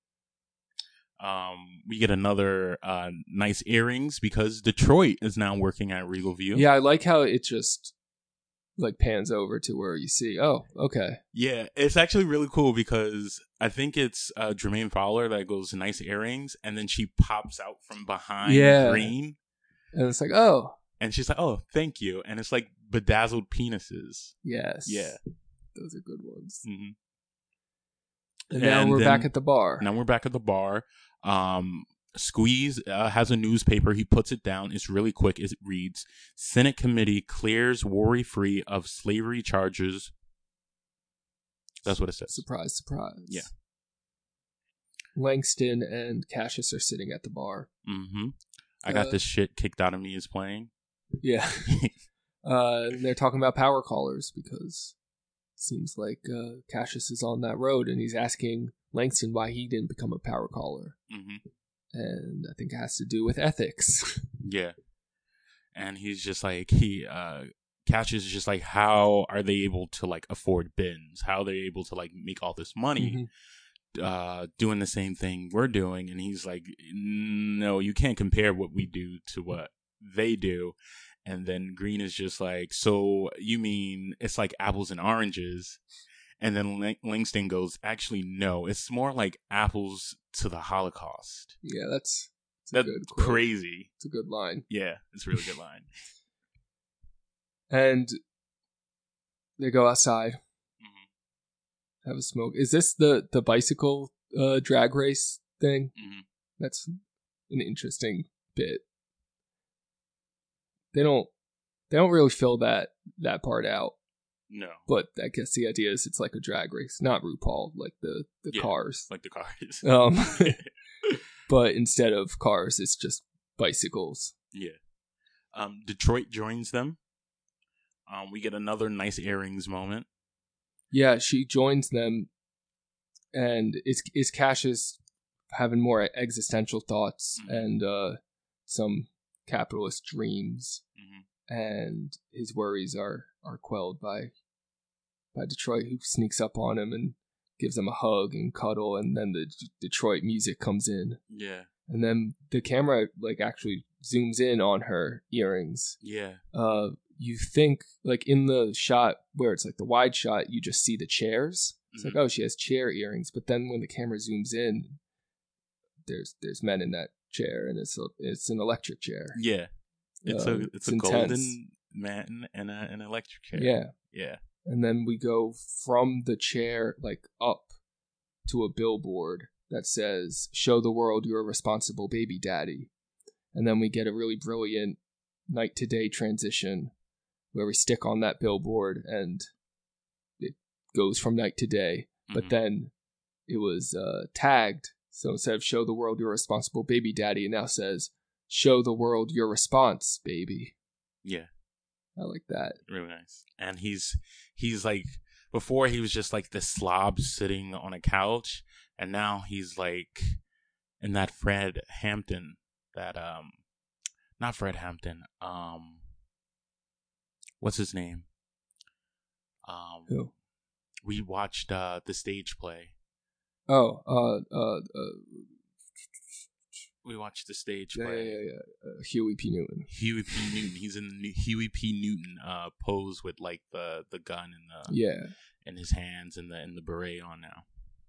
Um, we get another uh, nice earrings because Detroit is now working at Regal View. Yeah, I like how it just like pans over to where you see, oh, okay. Yeah, it's actually really cool because I think it's uh, Jermaine Fowler that goes nice earrings, and then she pops out from behind yeah. Green. And it's like, oh. And she's like, oh, thank you. And it's like bedazzled penises. Yes. Yeah. Those are good ones. Mm-hmm. And, and now we're then, back at the bar. Now we're back at the bar. Um, Squeeze uh, has a newspaper. He puts it down. It's really quick. It reads, Senate committee clears worry-free of slavery charges. That's what it says. Surprise, surprise. Yeah. Langston and Cassius are sitting at the bar. Mm-hmm. I got uh, this shit kicked out of me is playing. Yeah. uh, they're talking about power callers because it seems like uh, Cassius is on that road and he's asking Langston why he didn't become a power caller. Mm-hmm. And I think it has to do with ethics. Yeah. And he's just like, he, uh, Cassius is just like, how are they able to like afford bins? How are they able to like make all this money mm-hmm. uh, doing the same thing we're doing? And he's like, no, you can't compare what we do to what they do. And then Green is just like, so you mean it's like apples and oranges? And then Lang- Langston goes, actually, no, it's more like apples to the Holocaust. Yeah, that's that's, that's crazy. It's a good line. Yeah, it's a really good line. And they go outside, mm-hmm. have a smoke. Is this the, the bicycle uh, drag race thing? Mm-hmm. That's an interesting bit. They don't they don't really fill that, that part out. No. But I guess the idea is it's like a drag race, not RuPaul, like the, the yeah, cars. Like the cars. um, but instead of cars, it's just bicycles. Yeah. Um, Detroit joins them. Um, we get another nice earrings moment. Yeah, she joins them, and it's, it's Cassius having more existential thoughts mm-hmm. and uh, some capitalist dreams. Mm-hmm. And his worries are, are quelled by by Detroit, who sneaks up on him and gives him a hug and cuddle, and then the D- Detroit music comes in. Yeah. And then the camera like actually zooms in on her earrings. Yeah. Uh, you think like in the shot where it's like the wide shot, you just see the chairs. It's mm-hmm. like, oh, she has chair earrings. But then when the camera zooms in, there's there's men in that chair, and it's a, it's an electric chair. Yeah. It's uh, a it's, it's a intense. golden man in a, an electric chair. Yeah. Yeah. And then we go from the chair like up to a billboard that says, show the world you're a responsible baby daddy. And then we get a really brilliant night to day transition where we stick on that billboard and it goes from night to day. Mm-hmm. But then it was uh, tagged. So instead of show the world you're a responsible baby daddy, it now says, show the world your response, baby. Yeah. I like that. Really nice. And he's he's like, before he was just like the slob sitting on a couch, and now he's like in that Fred Hampton, that um not Fred Hampton, um what's his name? Um Who? We watched uh the stage play. Oh, uh uh uh We watched the stage yeah, play. Yeah, yeah, yeah. Uh, Huey P. Newton. Huey P. Newton. He's in the Huey P. Newton uh, pose with like the, the gun in the yeah in his hands and the and the beret on now.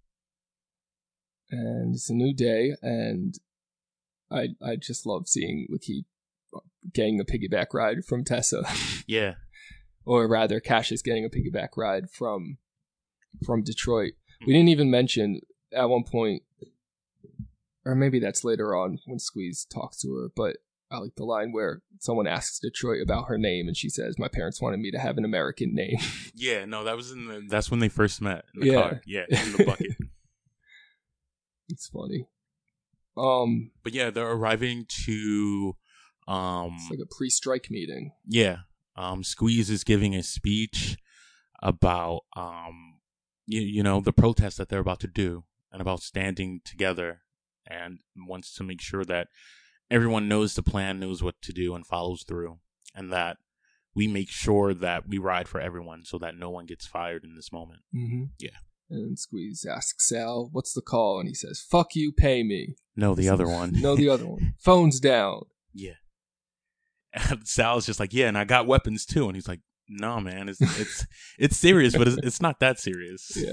And it's a new day, and I I just love seeing Lakeith getting a piggyback ride from Tessa. Yeah, or rather, Cassius getting a piggyback ride from from Detroit. Mm-hmm. We didn't even mention at one point. Or maybe that's later on when Squeeze talks to her, but I like the line where someone asks Detroit about her name and she says, my parents wanted me to have an American name. Yeah, no, that was in the, that's when they first met in the yeah. car. Yeah, in the bucket. It's funny. Um, But yeah, they're arriving to... Um, it's like a pre-strike meeting. Yeah. Um, Squeeze is giving a speech about, um, you, you know, the protest that they're about to do and about standing together. And wants to make sure that everyone knows the plan, knows what to do, and follows through. And that we make sure that we ride for everyone so that no one gets fired in this moment. Mm-hmm. Yeah. And Squeeze asks Sal, what's the call? And he says, fuck you, pay me. No, the so, other one. No, the other one. Phone's down. Yeah. And Sal's just like, yeah, and I got weapons too. And he's like, No, man, it's it's it's serious, but it's, it's not that serious. Yeah.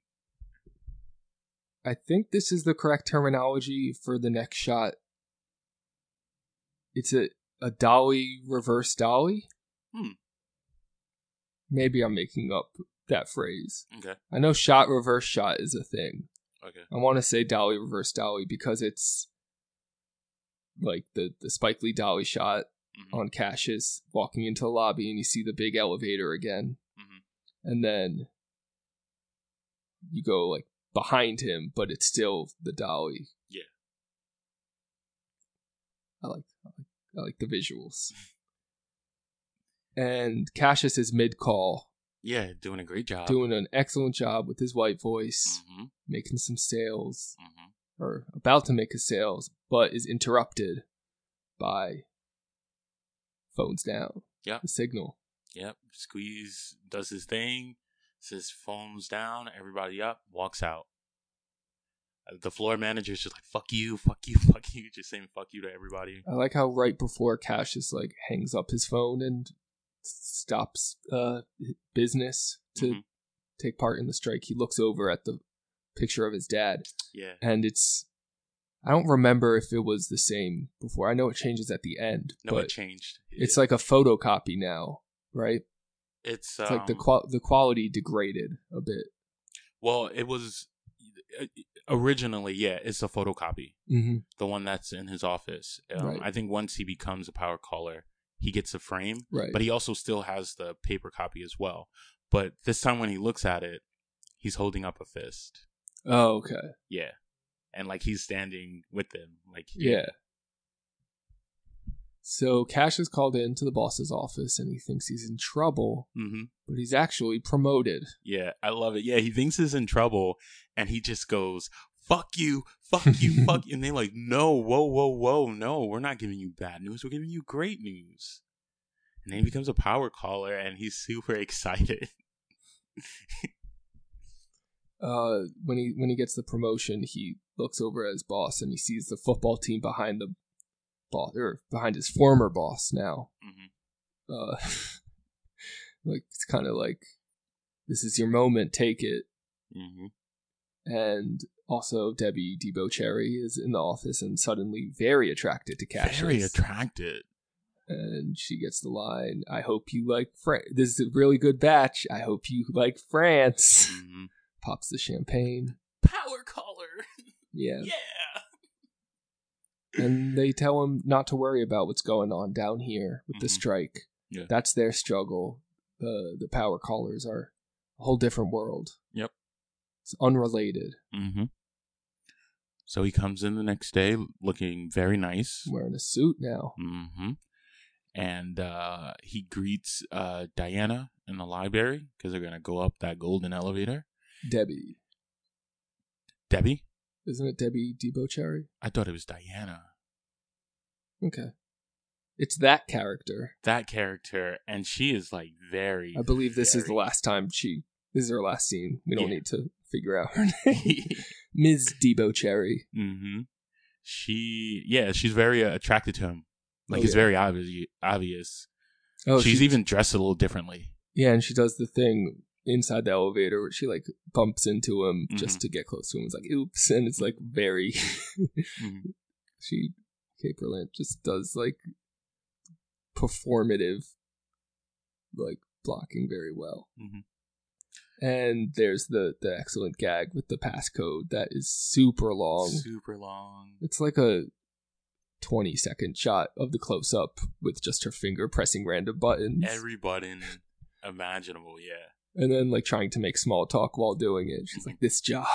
I think this is the correct terminology for the next shot. It's a, a dolly, reverse dolly. Hmm. Maybe I'm making up that phrase. Okay. I know shot, reverse shot is a thing. Okay. I want to say dolly, reverse dolly because it's like the, the Spike Lee dolly shot mm-hmm. on Cassius walking into the lobby and you see the big elevator again. Mm-hmm. And then you go like behind him, but it's still the dolly. Yeah. I like, I like, I like the visuals. And Cassius is mid-call. Yeah, doing a great job. Doing an excellent job with his white voice, mm-hmm. making some sales, mm-hmm. or about to make his sales, but is interrupted by phones down. Yep. The signal. Yep. Squeeze does his thing, says phones down, everybody up, walks out. The floor manager's just like, fuck you, fuck you, fuck you, just saying fuck you to everybody. I like how right before Cassius like hangs up his phone and stops uh, business to mm-hmm. take part in the strike, he looks over at the picture of his dad. Yeah. And it's, I don't remember if it was the same before. I know it changes at the end. No, but it changed. It's yeah. like a photocopy now, right? It's, it's um, like the qual- the quality degraded a bit. Well, it was originally, yeah, it's a photocopy. Mm-hmm. The one that's in his office. Um, right. I think once he becomes a power caller, he gets a frame, right. but he also still has the paper copy as well. But this time when he looks at it, he's holding up a fist. Oh, okay. Yeah. And like he's standing with them. Like Yeah. yeah. So Cash is called into the boss's office and he thinks he's in trouble, mm-hmm. but he's actually promoted. Yeah, I love it. Yeah, he thinks he's in trouble and he just goes, fuck you, fuck you, fuck you. And they're like, no, whoa, whoa, whoa, no, we're not giving you bad news. We're giving you great news. And then he becomes a power caller and he's super excited. uh, when he when he gets the promotion, he looks over at his boss and he sees the football team behind the boss, or behind his former boss now. Mm-hmm. Uh, like it's kind of like, this is your moment, take it. Mm-hmm. And also, Debbie Debo Cherry is in the office and suddenly very attracted to Cassius. Very attracted. And she gets the line, I hope you like France. This is a really good batch. I hope you like France. Mm-hmm. Pops the champagne. Power caller. Yeah. Yeah. And they tell him not to worry about what's going on down here with mm-hmm. the strike. Yeah. That's their struggle. The the power callers are a whole different world. Yep. It's unrelated. Mm-hmm. So he comes in the next day looking very nice. Wearing a suit now. Mm-hmm. And uh, he greets uh, Diana in the library because they're going to go up that golden elevator. Debbie. Debbie? Isn't it Debbie Debo Cherry? I thought it was Diana. Okay. It's that character. That character. And she is like very... I believe this very... is the last time she... This is her last scene. We don't yeah. need to figure out her name. Miz Debo Cherry. Mm-hmm. She... Yeah, she's very uh, attracted to him. Like, oh, it's yeah. very obvious. obvious. Oh, she's she... even dressed a little differently. Yeah, and she does the thing inside the elevator where she like bumps into him mm-hmm. just to get close to him. It's like, oops, and it's like very mm-hmm. she Kate Berlant just does like performative like blocking very well. Mm-hmm. And there's the the excellent gag with the passcode that is super long. Super long. It's like a twenty second shot of the close up with just her finger pressing random buttons. Every button imaginable, yeah. And then, like, trying to make small talk while doing it. She's like, this job.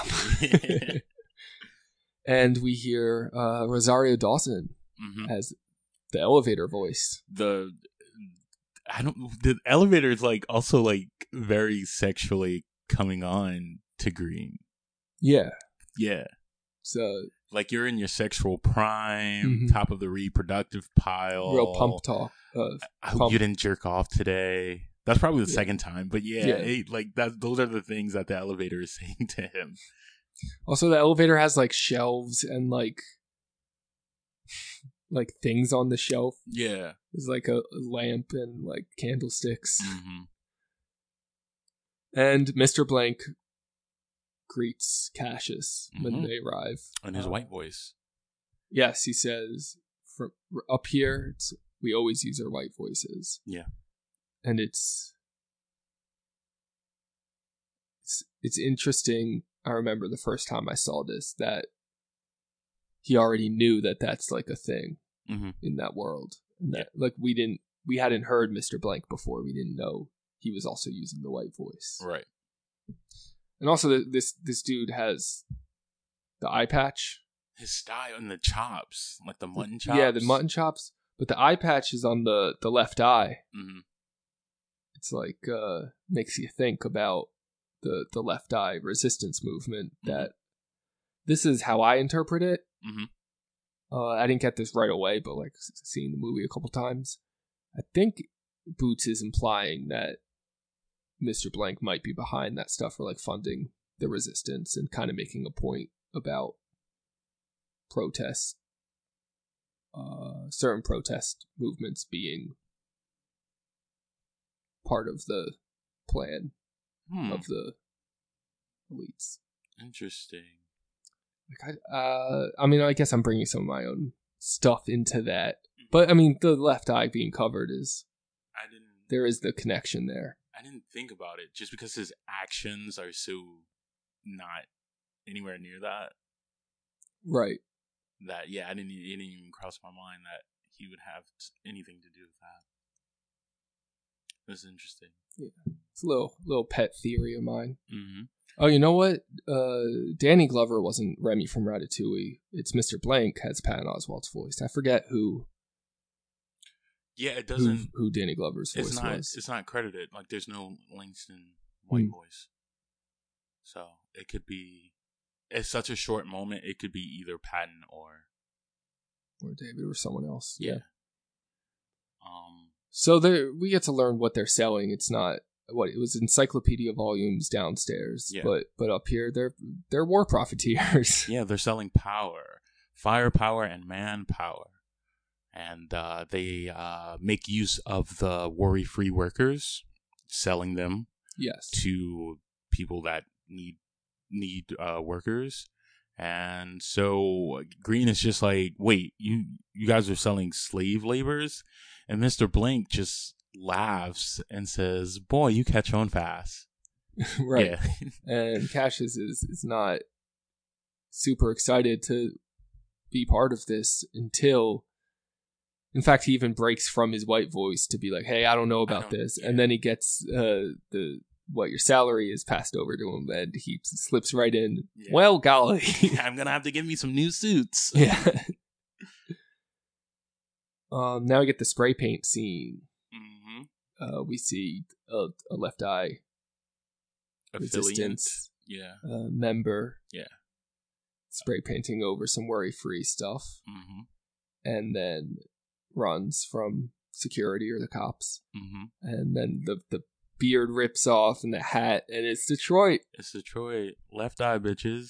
And we hear uh, Rosario Dawson mm-hmm. as the elevator voice. The, I don't, the elevator is, like, also, like, very sexually coming on to Green. Yeah. Yeah. So, like, you're in your sexual prime, mm-hmm. top of the reproductive pile. Real pump talk. Uh, I hope pump. you didn't jerk off today. That's probably the yeah. second time, but yeah, yeah. It, like that. Those are the things that the elevator is saying to him. Also, the elevator has like shelves and like like things on the shelf. Yeah, There's like a lamp and like candlesticks. Mm-hmm. And Mister Blank greets Cassius when Mm-hmm. they arrive. In his Uh, white voice. Yes, he says, from up here, it's, we always use our white voices. Yeah. And it's, it's, it's interesting. I remember the first time I saw this, that he already knew that that's like a thing Mm-hmm. in that world. And that, like, we didn't, we hadn't heard Mister Blank before. We didn't know he was also using the white voice. Right. And also, the, this this dude has the eye patch. His style and the chops, like the mutton chops. Yeah, the mutton chops. But the eye patch is on the, the left eye. Mm-hmm. It's like, uh, makes you think about the, the left eye resistance movement. Mm-hmm. That this is how I interpret it. Mm-hmm. Uh, I didn't get this right away, but like seeing the movie a couple times, I think Boots is implying that Mister Blank might be behind that stuff, or like funding the resistance and kind of making a point about protest, uh, certain protest movements being part of the plan Hmm. of the elites. Interesting. Like I, uh, I mean, I guess I'm bringing some of my own stuff into that, but I mean, the left eye being covered is, I didn't. there is the connection there. I didn't think about it just because his actions are so not anywhere near that. Right. That yeah, I didn't. It didn't even cross my mind that he would have anything to do with that. That's interesting. Yeah, it's a little little pet theory of mine. Mm-hmm. Oh, you know what? Uh, Danny Glover wasn't Remy from Ratatouille. It's Mister Blank has Patton Oswalt's voice. I forget who. Yeah, it doesn't. Who, who Danny Glover's voice it's not. was. It's not credited. Like there's no Langston white Hmm. voice. So it could be. It's such a short moment. It could be either Patton or Or David or someone else. yeah. Yeah. Um. So there, we get to learn what they're selling. It's not what it was encyclopedia volumes downstairs, Yeah. but but up here they're they're war profiteers. Yeah, they're selling power, firepower, and manpower, and uh, they uh, make use of the worry-free workers, selling them Yes. to people that need need uh, workers. And so Green is just like, wait, you you guys are selling slave laborers? And Mister Blank just laughs and says, boy, you catch on fast. Right. Yeah. And Cassius is, is not super excited to be part of this until, in fact, he even breaks from his white voice to be like, hey, I don't know about don't- this. yeah. And then he gets uh, the what your salary is passed over to him, and he slips right in. Yeah. Well, golly. I'm going to have to give me some new suits. Yeah. um, now we get the spray paint scene. Mm-hmm. Uh, we see a, a left eye Affiliate. resistance Yeah. uh, member Yeah. spray painting over some worry-free stuff, Mm-hmm. and then runs from security or the cops, Mm-hmm. and then the the beard rips off and the hat, and it's Detroit. It's Detroit. Left eye, bitches.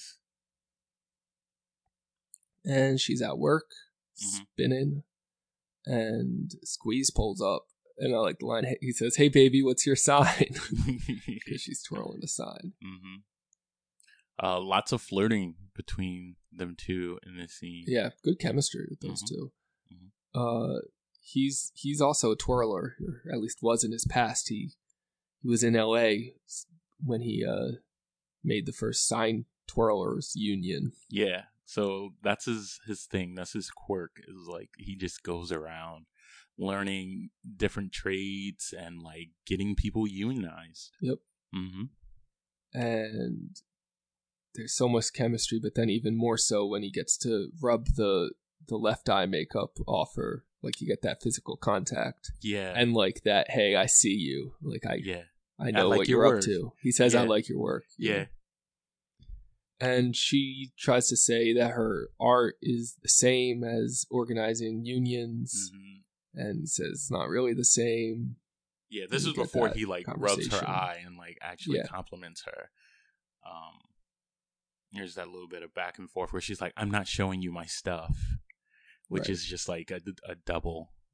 And she's at work, Mhm. spinning, and Squeeze pulls up, and I like the line. He says, "Hey, baby, what's your sign?" Because she's twirling a sign. Mm-hmm. Uh, lots of flirting between them two in this scene. Yeah, good chemistry with those Mhm. two. Mhm. Uh, he's he's also a twirler, or at least was in his past. He he was in L A when he uh made the first sign twirlers union. Yeah. So that's his his thing. That's his quirk. Is like he just goes around learning different trades and like getting people unionized. Yep. Mm-hmm. And there's so much chemistry, but then even more so when he gets to rub the the left eye makeup off her. Like you get that physical contact, Yeah. and like that. Hey, I see you. Like I yeah. I know like what your you're work. up to. He says, Yeah. I like your work. Yeah. And she tries to say that her art is the same as organizing unions. Mm-hmm. And he says it's not really the same. Yeah, this You is get before that he like rubs her conversation. eye and like actually Yeah. compliments her. Um, there's that little bit of back and forth where she's like, "I'm not showing you my stuff," which Right. is just like a, a double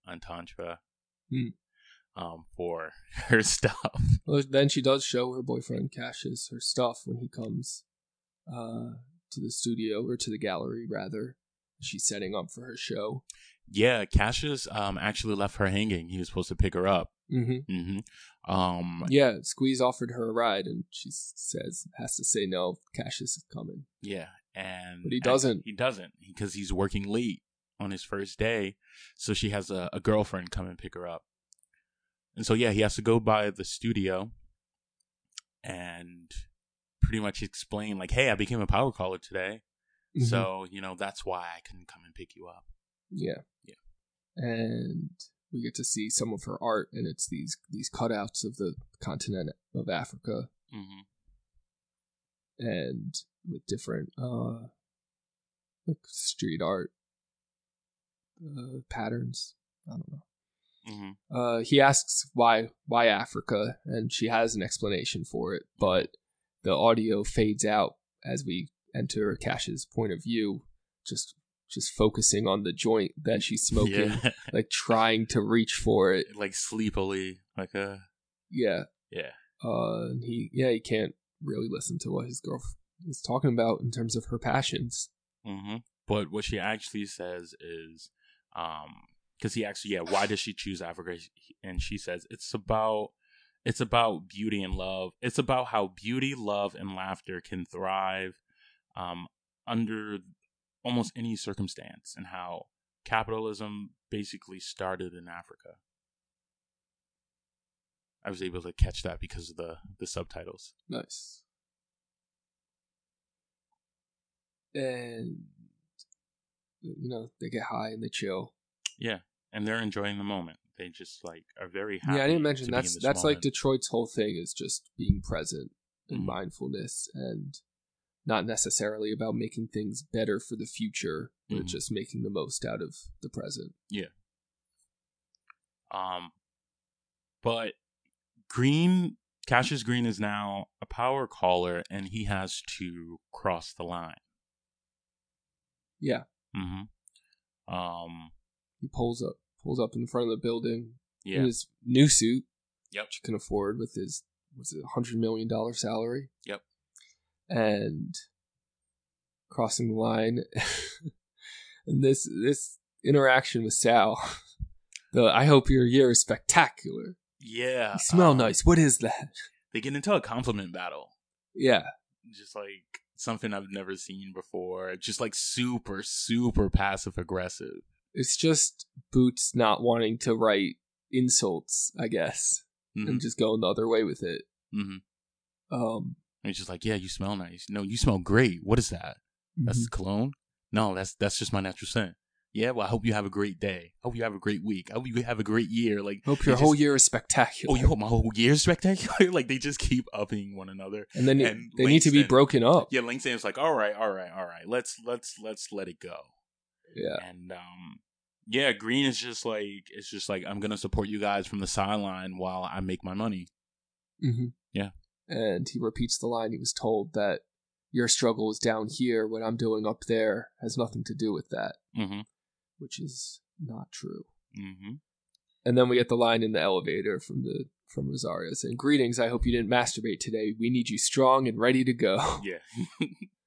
on Tantra Hmm. um, for her stuff. Well, then she does show her boyfriend Cassius her stuff when he comes uh, to the studio, or to the gallery, rather. She's setting up for her show. Yeah, Cassius um, actually left her hanging. He was supposed to pick her up. Mm-hmm. Mm-hmm. Um, yeah, Squeeze offered her a ride, and she says, has to say no, Cassius is coming. Yeah, and But he doesn't. He doesn't, because he's working late on his first day. So she has a, a girlfriend come and pick her up. And so, yeah, he has to go by the studio and pretty much explain, like, hey, I became a power caller today. Mm-hmm. So, you know, that's why I couldn't come and pick you up. Yeah. Yeah. And we get to see some of her art, and it's these these cutouts of the continent of Africa. Mm-hmm. And with different uh, like street art uh, patterns. I don't know. Mm-hmm. Uh, he asks why why Africa, and she has an explanation for it, but the audio fades out as we enter Cash's point of view, just just focusing on the joint that she's smoking, yeah. like trying to reach for it, like sleepily, like a yeah, yeah. Uh, and he yeah he can't really listen to what his girlfriend is talking about in terms of her passions. Mm-hmm. But what she actually says is, um. Because he asks, yeah, why does she choose Africa? And she says, it's about it's about beauty and love. It's about how beauty, love, and laughter can thrive um, under almost any circumstance, and how capitalism basically started in Africa. I was able to catch that because of the, the subtitles. Nice. And, you know, they get high and they chill. Yeah. And they're enjoying the moment. They just like are very happy. Yeah, I didn't mention that's that's moment. like Detroit's whole thing is just being present and mm-hmm. mindfulness, and not necessarily about making things better for the future, but mm-hmm. just making the most out of the present. Yeah. Um, but Green, Cassius Green is now a power caller, and he has to cross the line. Yeah. Mm-hmm. Um. He pulls up, pulls up in front of the building yeah. in his new suit, yep. which he can afford with his was it a hundred million dollar salary. Yep. And crossing the line, and this this interaction with Sal, the I hope your year is spectacular. Yeah. You smell um, nice. What is that? They get into a compliment battle. Yeah. Just like something I've never seen before. Just like super, super passive aggressive. It's just Boots not wanting to write insults, I guess, mm-hmm. and just going the other way with it. Mm-hmm. Um, and it's just like, yeah, you smell nice. No, you smell great. What is that? Mm-hmm. That's cologne? No, that's that's just my natural scent. Yeah, well, I hope you have a great day. I hope you have a great week. I hope you have a great year. Like, hope your just, whole year is spectacular. Oh, you hope my whole year is spectacular? Like, they just keep upping one another. And then and they Langston, need to be broken up. Yeah, Langston's like, all right, all right, all right. Let's let's let's let it go. Yeah. And um yeah, Green is just like, it's just like, I'm going to support you guys from the sideline while I make my money. Mm-hmm. Yeah. And he repeats the line he was told that your struggle is down here. What I'm doing up there has nothing to do with that. Mm-hmm. Which is not true. Mm-hmm. And then we get the line in the elevator from the from Rosario saying, greetings, I hope you didn't masturbate today. We need you strong and ready to go. Yeah.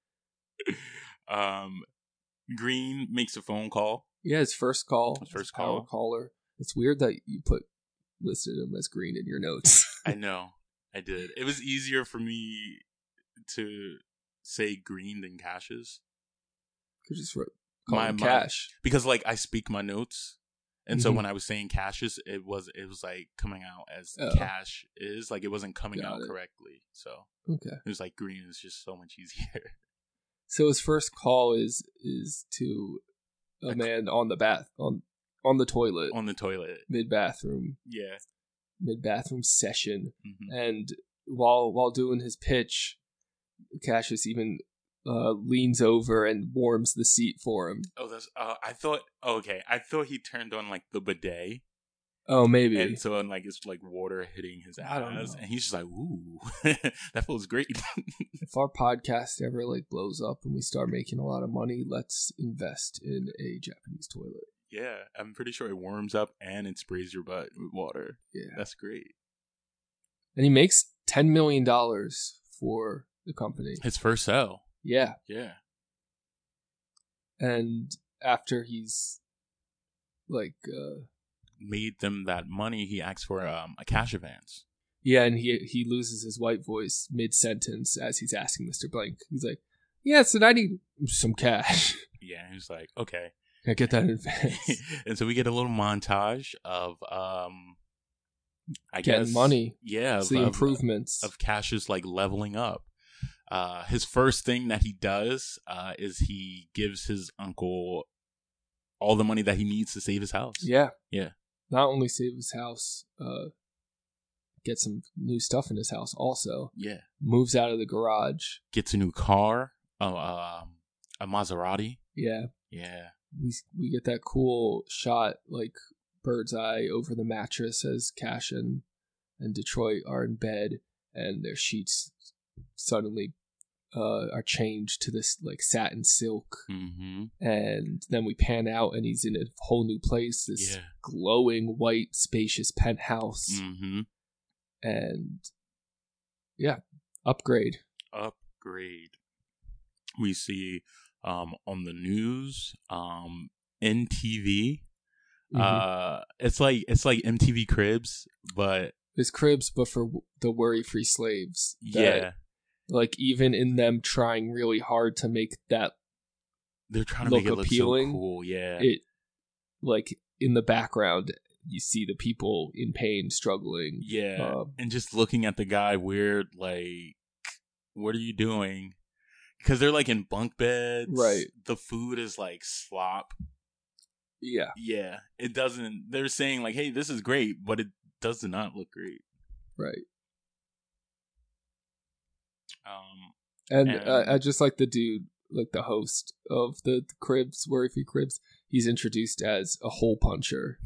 um, Green makes a phone call. Yeah, his first call. His first power call. caller. It's weird that you put listed him as Green in your notes. I know. I did. It was easier for me to say Green than Cassius. Because just wrote my, Cash. My, because like I speak my notes. And mm-hmm. so when I was saying Cassius, it was it was like coming out as oh. Cash is. Like it wasn't coming Got out it. correctly. So okay. It was like Green is just so much easier. So his first call is is to a man on the bath on on the toilet on the toilet mid bathroom yeah mid bathroom session, mm-hmm. and while while doing his pitch, Cassius even uh, leans over and warms the seat for him. Oh, that's uh, I thought oh, okay I thought he turned on like the bidet. Oh, maybe. And so like it's like water hitting his ass, and he's just like, "Ooh, that feels great." If our podcast ever like blows up and we start making a lot of money, let's invest in a Japanese toilet. Yeah, I'm pretty sure it warms up and it sprays your butt with water. Yeah. That's great. And he makes ten million dollars for the company. His first sale. Yeah. Yeah. And after he's like uh made them that money, he asks for um, a cash advance. Yeah, and he he loses his white voice mid-sentence as he's asking Mister Blank. He's like, yes, and I need some cash. Yeah, he's like, okay. Can I get that in advance? And so we get a little montage of, um, I Getting guess. money. Yeah. Of, the of, improvements. Of Cassius, like, leveling up. Uh, his first thing that he does uh, is he gives his uncle all the money that he needs to save his house. Yeah. Yeah. Not only save his house, uh, get some new stuff in his house also. Yeah. Moves out of the garage. Gets a new car, uh, um, a Maserati. Yeah. Yeah. We we get that cool shot, like bird's eye over the mattress as Cash and, and Detroit are in bed, and their sheets suddenly uh, are changed to this like satin silk. Mm-hmm. And then we pan out and he's in a whole new place, this yeah. glowing white spacious penthouse. Mm-hmm. And yeah, upgrade. Upgrade. We see um, on the news, um, M T V. Mm-hmm. Uh, it's like it's like M T V Cribs, but it's Cribs, but for the worry-free slaves. That, yeah. Like, even in them trying really hard to make that they're trying to look make it appealing, look so cool, yeah. It, like, in the background, you see the people in pain, struggling. Yeah, um, and just looking at the guy weird, like, what are you doing? Because they're, like, in bunk beds. Right. The food is, like, slop. Yeah. Yeah. It doesn't, they're saying, like, hey, this is great, but it does not look great. Right. Um, and and uh, I just like the dude, like the host of the, the Cribs, Worry Free Cribs. He's introduced as a hole puncher.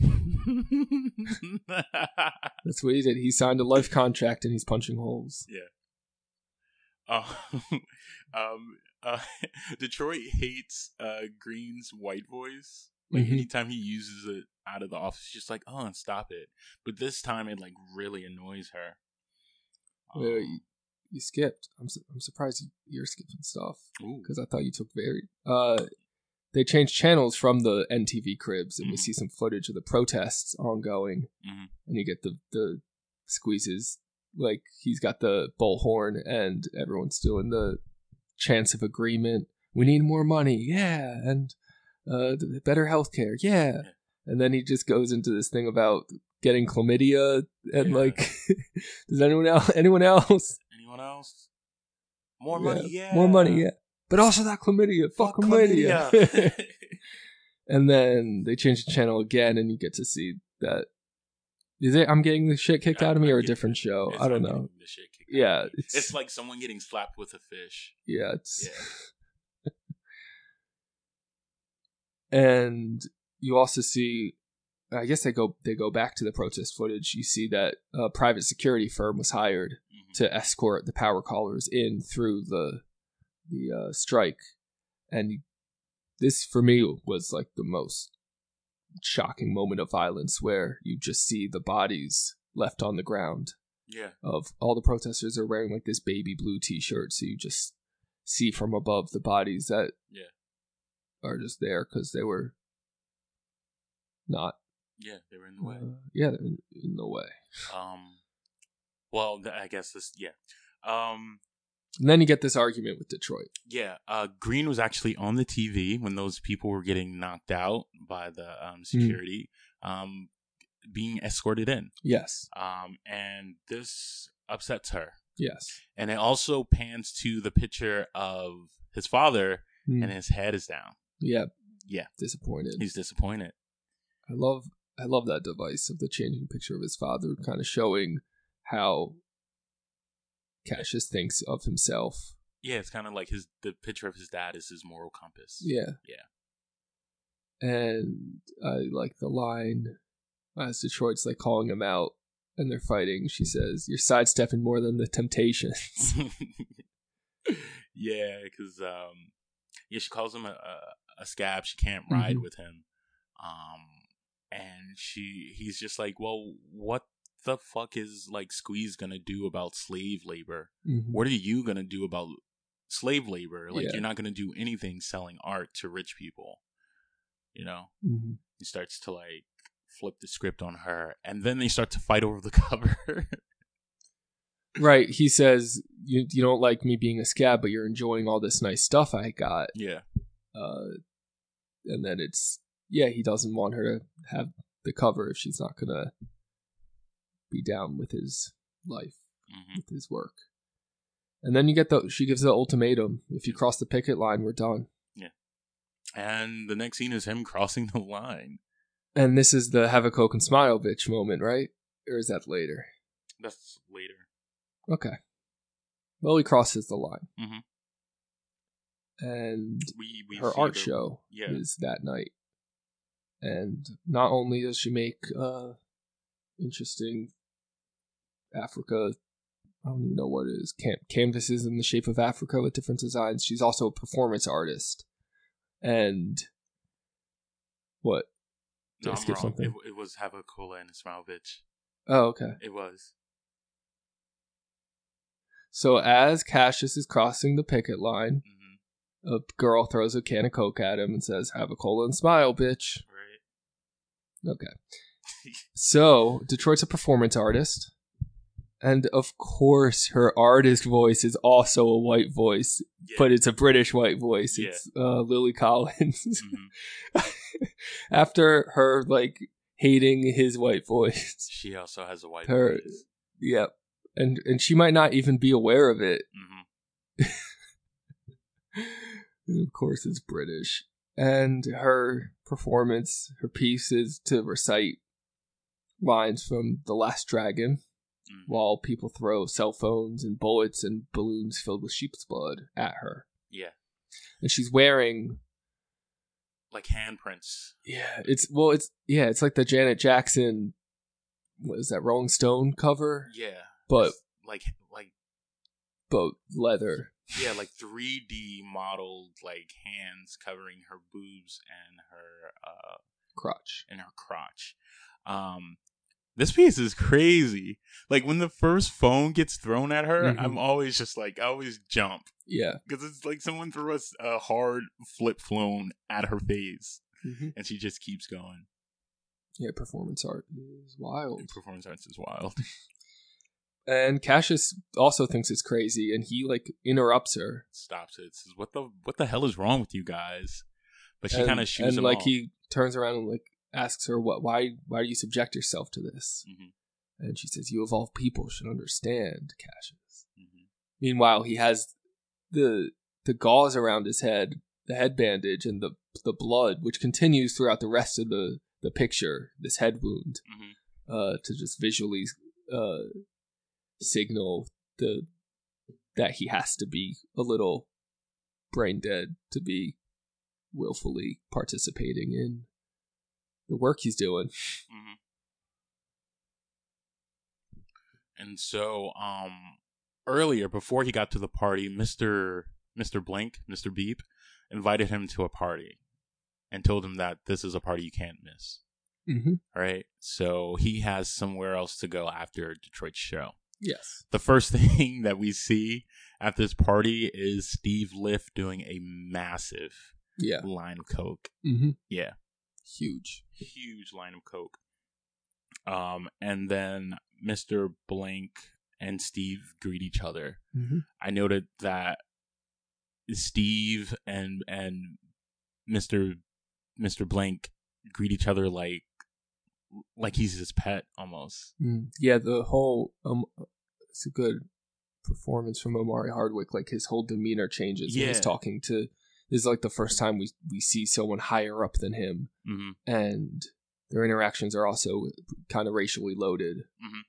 That's what he did. He signed a life contract and he's punching holes. Yeah. Uh, um, uh, Detroit hates uh, Green's white voice. Like mm-hmm. anytime he uses it out of the office, she's just like, "Oh, stop it!" But this time, it like really annoys her. Um, Wait, you, you skipped. I'm su- I'm surprised you, you're skipping stuff because I thought you took very. Uh, they changed channels from the M T V Cribs, and mm-hmm. we see some footage of the protests ongoing, mm-hmm. and you get the the squeezes. Like he's got the bullhorn, and everyone's doing the chants of agreement. We need more money, yeah, and. Uh, better healthcare, yeah. yeah. And then he just goes into this thing about getting chlamydia and yeah. like, does anyone else? Anyone else? Anyone else? More yeah. money, yeah. More money, yeah. But also that chlamydia, fuck, fuck chlamydia. chlamydia. And then they change the channel again, and you get to see that. Is it? I'm getting the shit kicked yeah, out of me, or a different show? I don't know. The shit kicked yeah, out of me. It's, it's like someone getting slapped with a fish. Yeah, it's. Yeah. And you also see, I guess they go they go back to the protest footage. You see that a private security firm was hired mm-hmm. to escort the power callers in through the the uh, strike, and this for me was like the most shocking moment of violence, where you just see the bodies left on the ground. Yeah, of all the protesters are wearing like this baby blue T-shirt, so you just see from above the bodies that. Yeah. Are just there because they were not. Yeah, they were in the way. Uh, yeah, they're in, in the way. Um, well, I guess this. Yeah. Um, and then you get this argument with Detroit. Yeah, uh, Green was actually on the T V when those people were getting knocked out by the um, security, mm. um, being escorted in. Yes. Um, and this upsets her. Yes. And it also pans to the picture of his father, mm. and his head is down. Yeah. Yeah. Disappointed. He's disappointed. I love I love that device of the changing picture of his father, kind of showing how Cassius thinks of himself. Yeah, it's kind of like his the picture of his dad is his moral compass. Yeah. Yeah. And I like the line as Detroit's like calling him out and they're fighting. She says, "You're sidestepping more than the Temptations." Yeah, because um, yeah, she calls him a, a, a scab. She can't ride mm-hmm. with him. Um, and she, he's just like, well, what the fuck is like Squeeze gonna do about slave labor? Mm-hmm. What are you gonna do about slave labor? Like, Yeah. you're not gonna do anything selling art to rich people. You know, Mm-hmm. he starts to like flip the script on her, and then they start to fight over the cover. Right. He says, you you don't like me being a scab, but you're enjoying all this nice stuff I got. Yeah. Uh, and then it's, yeah, he doesn't want her to have the cover if she's not going to be down with his life, mm-hmm. with his work. And then you get the, she gives the ultimatum. If you cross the picket line, we're done. Yeah. And the next scene is him crossing the line. And this is the have a Coke and smile bitch moment, right? Or is that later? That's later. Okay. Well, he crosses the line. Mm-hmm. And we, we her see art the- show yeah. is that night. And not only does she make uh, interesting Africa, I don't even know what it is, Cam- canvases in the shape of Africa with different designs, she's also a performance artist. And what? Did No, I I'm skip wrong. something? It, it was have a cola and a smile, bitch. Oh, okay. It was. So as Cassius is crossing the picket line, Mm-hmm. a girl throws a can of Coke at him and says, have a cola and smile, bitch. Right. Okay. So, Detroit's a performance artist. And of course, her artist voice is also a white voice, Yeah. but it's a British white voice. Yeah. It's uh, Lily Collins. Mm-hmm. After her, like, hating his white voice. She also has a white Her, voice. Yep. And, and she might not even be aware of it. Mm-hmm. And of course, it's British. And her performance, her piece is to recite lines from The Last Dragon, Mm-hmm. while people throw cell phones and bullets and balloons filled with sheep's blood at her. Yeah. And she's wearing, Like handprints. yeah, it's, well, it's, yeah, it's like the Janet Jackson, what is that, Rolling Stone cover? Yeah. But, Like, like, but leather. yeah, like three D modeled, like, hands covering her boobs and her, uh, Crotch. and her crotch. Um, this piece is crazy. Like, when the first phone gets thrown at her, Mhm. I'm always just like, I always jump. Yeah. Because it's like someone threw us a hard flip phone at her face. Mm-hmm. And she just keeps going. Yeah, performance art is wild. Performance arts is wild. And Cassius also thinks it's crazy, and he, like, interrupts her. Stops it. Says, what the what the hell is wrong with you guys? But she And- kind of shoots and him like off. he turns around and like asks her, "What? Why? Why do you subject yourself to this?" Mhm. And she says, "You of all people should understand, Cassius." Mhm. Meanwhile, he has the the gauze around his head, the head bandage, and the the blood, which continues throughout the rest of the the picture. This head wound, Mhm. uh, to just visually uh, signal the that he has to be a little brain dead to be willfully participating in the work he's doing. Mm-hmm. And so, um, earlier before he got to the party, Mister Mister Blank, Mister Beep, invited him to a party and told him that this is a party you can't miss. Mm-hmm. Right? So he has somewhere else to go after Detroit's show. Yes. The first thing that we see at this party is Steve Liff doing a massive Yeah. line of coke. Mm-hmm. Yeah. Huge. Huge line of coke. Um, and then Mister Blank and Steve greet each other. Mm-hmm. I noted that Steve and and Mister Mister Blank greet each other like like he's his pet almost. Mm. Yeah, the whole um, it's a good performance from Omari Hardwick. Like his whole demeanor changes when he's Yeah. talking to. This is like the first time we we see someone higher up than him, Mm-hmm. and their interactions are also kind of racially loaded. Mm-hmm.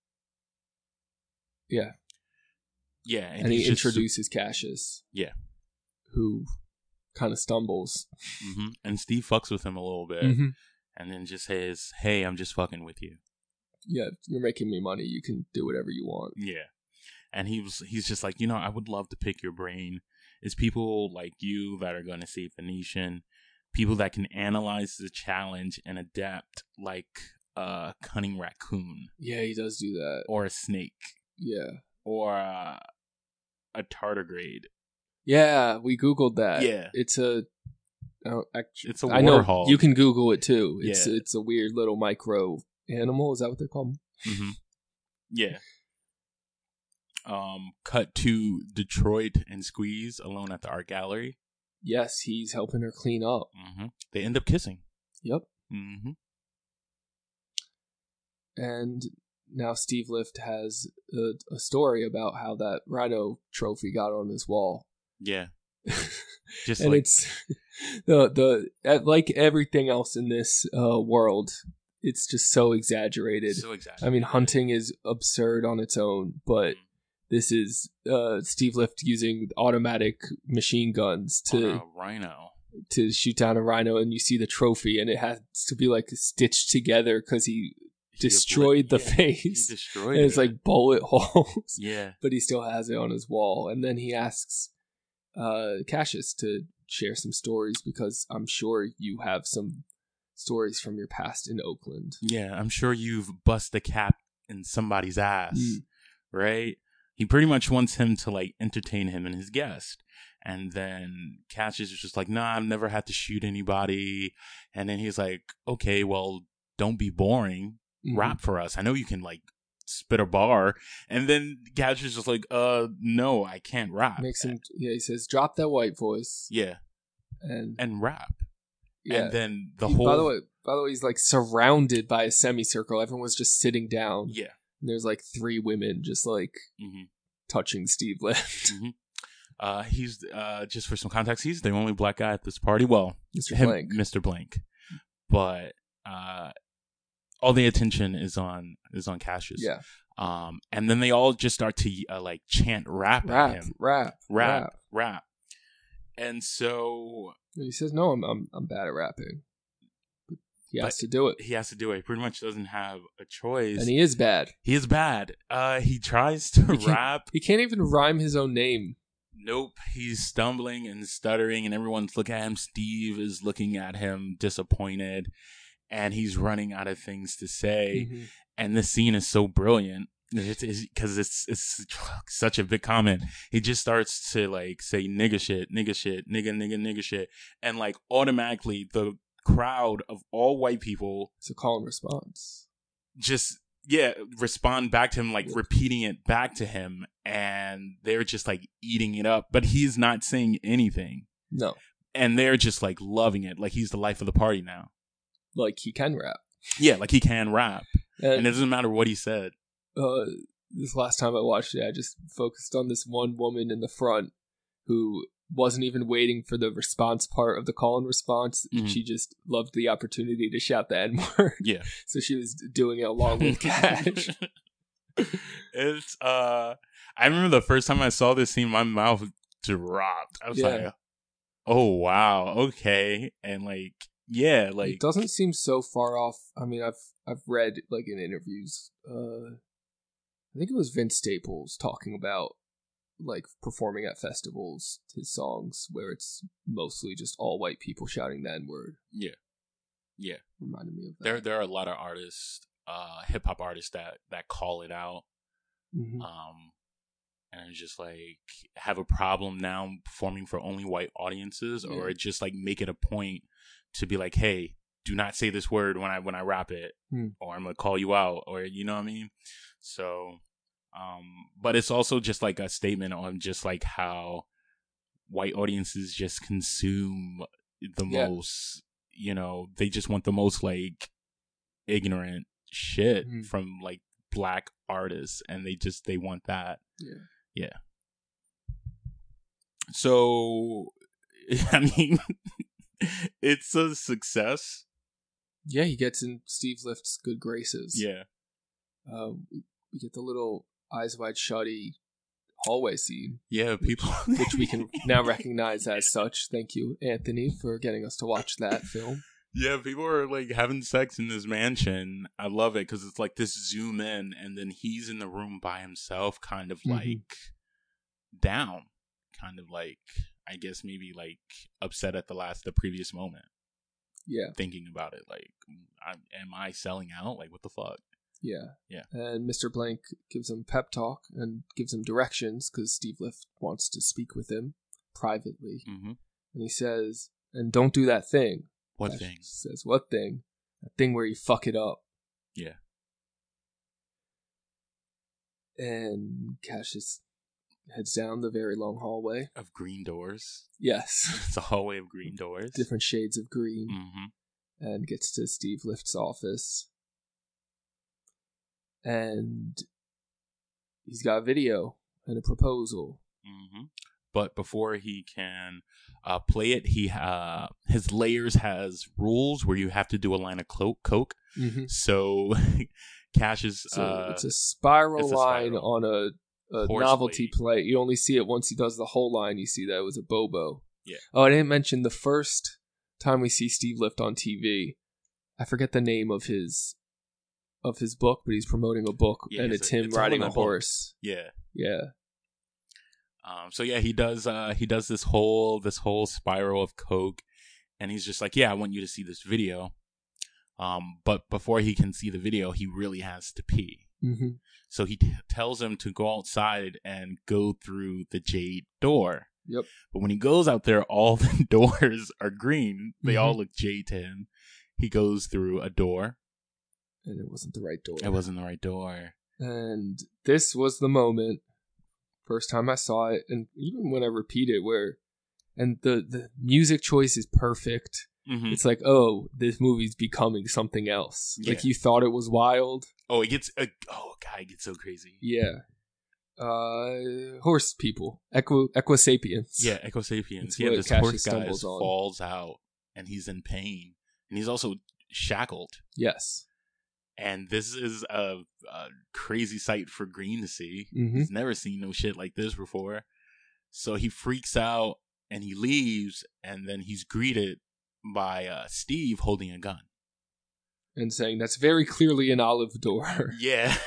Yeah, Yeah, and, he he's just su- introduces Cassius. Yeah. Who kind of stumbles. Mm-hmm. And Steve fucks with him a little bit, Mhm. and then just says, "Hey, I'm just fucking with you." Yeah, you're making me money. You can do whatever you want. Yeah, and he was he's just like, you know, I would love to pick your brain. It's people like you that are going to save the nation. people that can analyze the challenge and adapt like a cunning raccoon. Yeah, he does do that. Or a snake. Yeah. Or uh, a tardigrade. Yeah, we Googled that. Yeah. It's a... Oh, actually, it's a I know warhol. you can Google it too. It's Yeah. it's a weird little micro animal. Is that what they're called? Mm-hmm. Yeah. Um, cut to Detroit and Squeeze alone at the art gallery. Yes, he's helping her clean up. Mm-hmm. They end up kissing. Yep. Mm-hmm. And now Steve Lift has a, a story about how that Rhino trophy got on his wall. Yeah. Just and like it's the the like everything else in this uh, world, it's just so exaggerated. So exaggerated. I mean, hunting is absurd on its own, but this is uh, Steve Lift using automatic machine guns to on a rhino to shoot down a rhino, and you see the trophy, and it has to be like stitched together because he, he destroyed the yeah, face. He destroyed and it's it. like bullet holes. Yeah, but he still has it on his wall, and then he asks uh, Cassius to share some stories because I'm sure you have some stories from your past in Oakland. Yeah, I'm sure you've bust a cap in somebody's ass, Mm. right? He pretty much wants him to like entertain him and his guest. And then Cassius is just like, nah, I've never had to shoot anybody. And then he's like, okay, well, don't be boring. Mhm. Rap for us. I know you can like spit a bar. And then Cassius is just like, uh, no, I can't rap. Makes him, yeah, he says, drop that white voice. Yeah. And And rap. yeah. And then the He- whole. By the way, by the way, he's like surrounded by a semicircle. Everyone's just sitting down. Yeah. And there's like three women just like Mm-hmm. touching Steve Lift. Mm-hmm. Uh, he's uh, just for some context, he's the only black guy at this party. Well, Mister him, Blank. Mister Blank, but uh, all the attention is on is on Cassius. Yeah. Um, and then they all just start to uh, like chant rap, Rap, at him, rap, rap, rap. rap, and so And he says, no, I'm I'm, I'm bad at rapping. But he has But to do it. he has to do it. He pretty much doesn't have a choice. And he is bad. He is bad. Uh, he tries to He can't- rap. He can't even rhyme his own name. Nope, he's stumbling and stuttering, and everyone's looking at him. Steve is looking at him, disappointed, and he's running out of things to say. Mhm. And this scene is so brilliant because it's, it's, it's it's such a big comment. He just starts to like say nigga shit, nigga shit, nigga, nigga, nigga shit, and like automatically the crowd of all white people It's a call and response. just yeah respond back to him, like repeating it back to him, and they're just like eating it up, but he's not saying anything, No. and they're just like loving it, like he's the life of the party now. Like he can rap. Yeah, like he can rap, And, and it doesn't matter what he said. uh, this last time I watched it, I just focused on this one woman in the front who wasn't even waiting for the response part of the call and response. Mhm. She just loved the opportunity to shout the N-word. Yeah. So she was doing it along with Cash. It's uh I remember the first time I saw this scene, my mouth dropped. I was Yeah. like, oh wow, okay. And like yeah, like It doesn't seem so far off. I mean, I've I've read like in interviews. Uh, I think it was Vince Staples talking about like performing at festivals, his songs where it's mostly just all white people shouting the N-word. yeah. Yeah. Reminded me of that. There there are a lot of artists, uh hip hop artists that that call it out. Mhm. Um and it's just like have a problem now performing for only white audiences, or Yeah. just like make it a point to be like, hey, do not say this word when I when I rap it, Hmm. or I'm gonna call you out, or you know what I mean? So um but it's also just like a statement on just like how white audiences just consume the Yeah. most, you know, they just want the most like ignorant shit Mhm. from like black artists, and they just they want that. Yeah. Yeah. So I mean it's a success. Yeah, he gets in Steve Lift's good graces. Yeah. Uh, we, we get the little Eyes Wide Shutty hallway scene. Yeah, people Which we can now recognize as such. Thank you, Anthony, for getting us to watch that film. Yeah, people are like having sex in this mansion. I love it because it's like this zoom in, and then he's in the room by himself, kind of Mhm. like down, kind of like I guess maybe like upset at the last, the previous moment. Yeah. thinking about it. Like, I, am I selling out? Like, what the fuck? Yeah. Yeah. And Mister Blank gives him pep talk and gives him directions because Steve Lift wants to speak with him privately. Mm-hmm. And he says, and don't do that thing. What Cash thing? Says, what thing? That thing where you fuck it up. Yeah. And Cassius heads down the very long hallway. Of green doors. Yes. It's a hallway of green doors. Different shades of green. Mm-hmm. And gets to Steve Lift's office. And he's got a video and a proposal. Mm-hmm. But before he can uh, play it, he uh, his layers has rules where you have to do a line of clo- coke. Mm-hmm. So Cassius, so uh, it's a spiral it's a line spiral. on a, a novelty plate. You only see it once he does the whole line. You see that it was a Bobo. Yeah. Oh, I didn't mention the first time we see Steve Lift on T V. I forget the name of his of his book, but he's promoting a book, yeah, and it's it's a, him it's riding on a the hook. horse. Yeah. Yeah. Um, so yeah, he does. Uh, he does this whole this whole spiral of coke, and he's just like, "Yeah, I want you to see this video." Um, but before he can see the video, he really has to pee. Mm-hmm. So he t- tells him to go outside and go through the jade door. Yep. But when he goes out there, all the doors are green. They Mm-hmm. all look jade to him. He goes through a door, and it wasn't the right door. It wasn't the right door. And this was the moment. First time I saw it, and even when I repeat it, where, and the, the music choice is perfect. Mm-hmm. It's like, oh, this movie's becoming something else. Yeah. Like you thought it was wild. Oh, it gets, uh, oh, God, it gets so crazy. Yeah. Uh, horse people. Equi, Equisapiens. Yeah, Equisapiens. It's Yeah, what this Cassius horse guy stumbles on. falls out, and he's in pain. And he's also shackled. Yes. And this is a, a crazy sight for Green to see. Mm-hmm. He's never seen no shit like this before. So he freaks out and he leaves, and then he's greeted by uh, Steve holding a gun. And saying, that's very clearly an olive door. Yeah.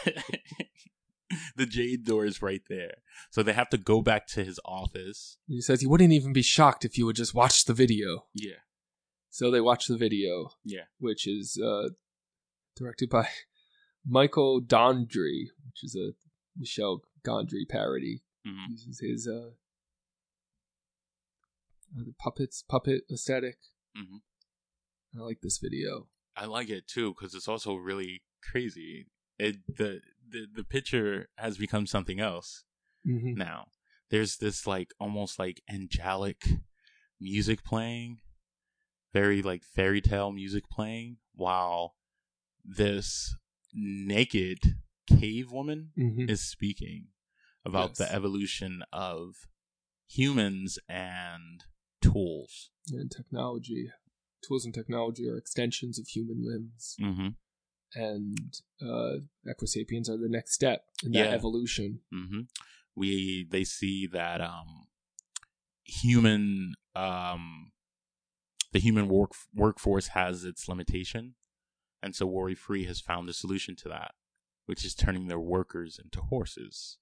The jade door is right there. So they have to go back to his office. He says, you wouldn't even be shocked if you would just watch the video. Yeah. So they watch the video. Yeah. Which is uh, directed by Michael Gondry, which is a Michel Gondry parody. Mm-hmm. Uses his uh, uh, the puppets, puppet aesthetic. Mm-hmm. I like this video. I like it too because it's also really crazy. It the the the picture has become something else Mm-hmm. now. There's this like almost like angelic music playing, very like fairy tale music playing, while this naked cave woman Mm-hmm. is speaking about Yes. the evolution of humans and tools. And technology. Tools and technology are extensions of human limbs. Mm-hmm. And uh, Equisapiens are the next step in that Yeah. evolution. Mm-hmm. We they see that um, human um, the human work workforce has its limitation, and so Worry Free has found a solution to that, which is turning their workers into horses.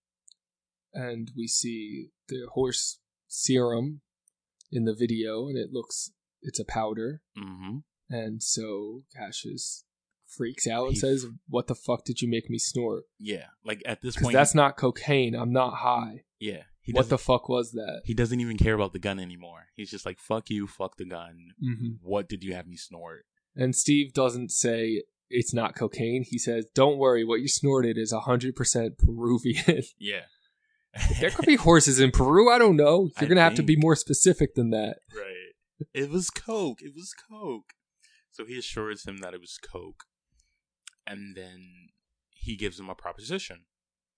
And we see the horse serum in the video, and it looks, it's a powder. Mm-hmm. And so Cassius freaks out and He- says, what the fuck did you make me snort? Yeah, like at this Because point, that's not cocaine. I'm not high. yeah. He What the doesn't- fuck was that? He doesn't even care about the gun anymore. He's just like, fuck you, fuck the gun. Mm-hmm. What did you have me snort? And Steve doesn't say it's not cocaine. He says, don't worry, what you snorted is one hundred percent Peruvian. Yeah. There could be horses in Peru. I don't know. You're I going to have to be think- more specific than that. Right. It was coke. It was coke. So he assures him that it was coke. And then he gives him a proposition.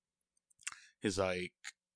He's like,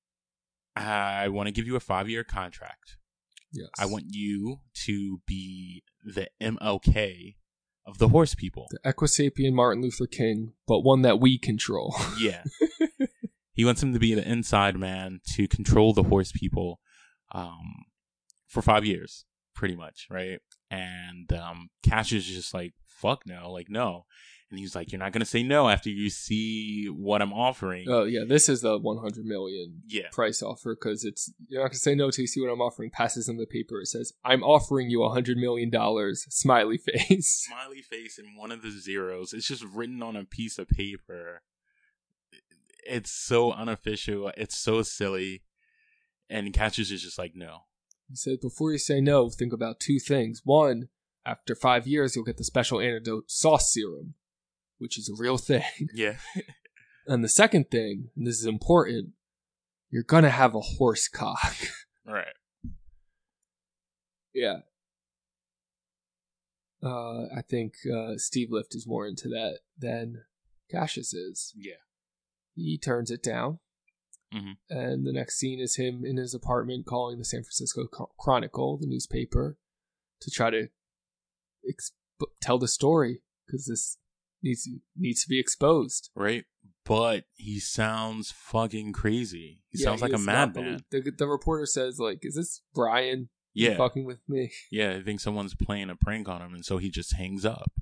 I want to give you a five-year contract. Yes. I want you to be the M L K of the horse people. The Equisapien Martin Luther King, but one that we control. Yeah. He wants him to be the inside man to control the horse people um, for five years, pretty much, right? And um, Cash is just like, fuck no, like, no. And he's like, you're not going to say no after you see what I'm offering. Oh, yeah. This is the one hundred million yeah. price offer because it's you're not going to say no till you see what I'm offering. Passes him the paper. It says, I'm offering you one hundred million dollars. Smiley face. Smiley face and one of the zeros. It's just written on a piece of paper. It's so unofficial. It's so silly. And Cassius is just like, no. He said, before you say no, think about two things. One, after five years, you'll get the special antidote sauce serum, which is a real thing. Yeah. And the second thing, and this is important, you're going to have a horse cock. Right. Yeah. Uh, I think uh, Steve Lift is more into that than Cassius is. Yeah. He turns it down. Mm-hmm. And the next scene is him in his apartment calling the San Francisco Chronicle, the newspaper, to try to exp- tell the story because this needs needs to be exposed. Right. But he sounds fucking crazy. He yeah, sounds he like a madman. The, the reporter says, like, is this Brian yeah. fucking with me? Yeah, I think someone's playing a prank on him, and so he just hangs up.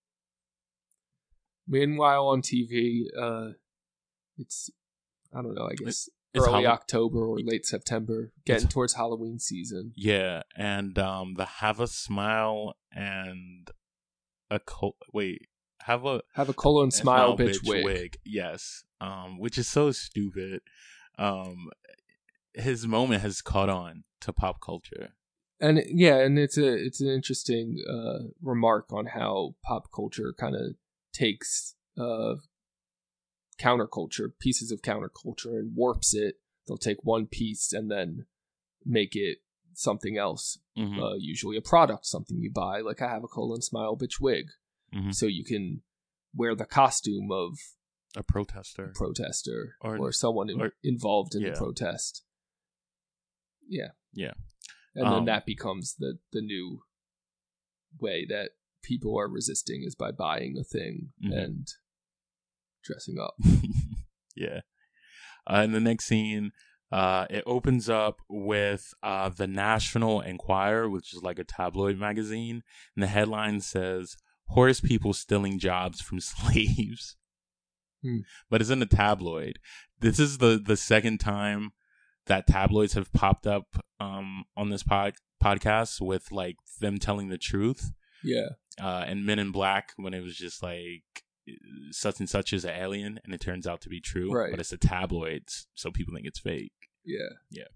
Meanwhile, on T V, uh, it's, I don't know, I guess it's early Hall- October or late September, getting towards Halloween season. Yeah, and um, the Have a Smile and a... Col- wait... Have a have a colon smile, smile bitch, bitch wig. wig, yes, um, which is so stupid. Um, his moment has caught on to pop culture, and yeah, and it's a it's an interesting uh, remark on how pop culture kind of takes uh, counterculture, pieces of counterculture, and warps it. They'll take one piece and then make it something else. Mm-hmm. Uh, usually a product, something you buy, like I have a colon smile bitch wig. Mm-hmm. So you can wear the costume of a protester, a protester, or, or someone in, or, involved in yeah. the protest. Yeah, yeah, and um, then that becomes the the new way that people are resisting is by buying a thing mm-hmm. and dressing up. yeah. Uh, in the next scene, uh, it opens up with uh, the National Enquirer, which is like a tabloid magazine, and the headline says, "Horse people stealing jobs from slaves." Hmm. But it's in a tabloid. This is the, the second time that tabloids have popped up um, on this pod, podcast with like them telling the truth. Yeah. Uh, and Men in Black, when it was just like such and such is an alien, and it turns out to be true. Right. But it's a tabloid, so people think it's fake. Yeah. Yeah.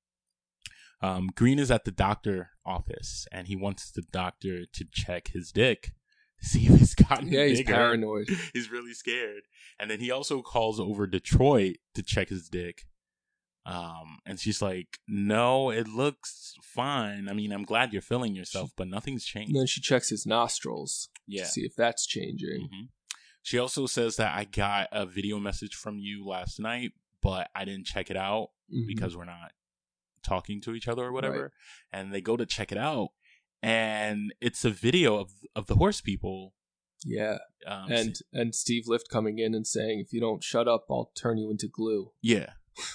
Um, Green is at the doctor office, and he wants the doctor to check his dick. See if it's gotten yeah, he's bigger. paranoid. He's really scared. And then he also calls over Detroit to check his dick. Um, and she's like, no, it looks fine. I mean, I'm glad you're feeling yourself, but nothing's changed. And then she checks his nostrils yeah. to see if that's changing. Mm-hmm. She also says that I got a video message from you last night, but I didn't check it out mm-hmm. because we're not talking to each other or whatever. Right. And they go to check it out. And it's a video of of the horse people. Yeah. Um, and and Steve Lift coming in and saying, if you don't shut up, I'll turn you into glue. Yeah.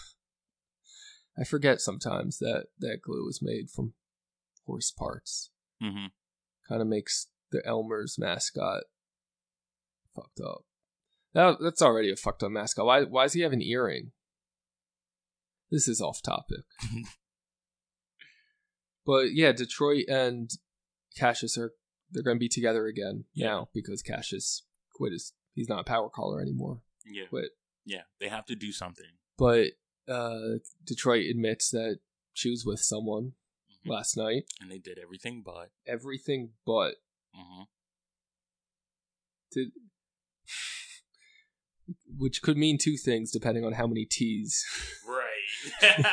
I forget sometimes that that glue is made from horse parts. Mm-hmm. Kind of makes the Elmer's mascot fucked up. That, that's already a fucked up mascot. Why, why does he have an earring? This is off topic. But yeah, Detroit and Cassius are they're going to be together again yeah. now because Cassius quit his he's not a power caller anymore. Yeah, quit. Yeah, they have to do something. But uh, Detroit admits that she was with someone mm-hmm. last night, and they did everything but everything but. Mm-hmm. To, which could mean two things depending on how many T's. Right.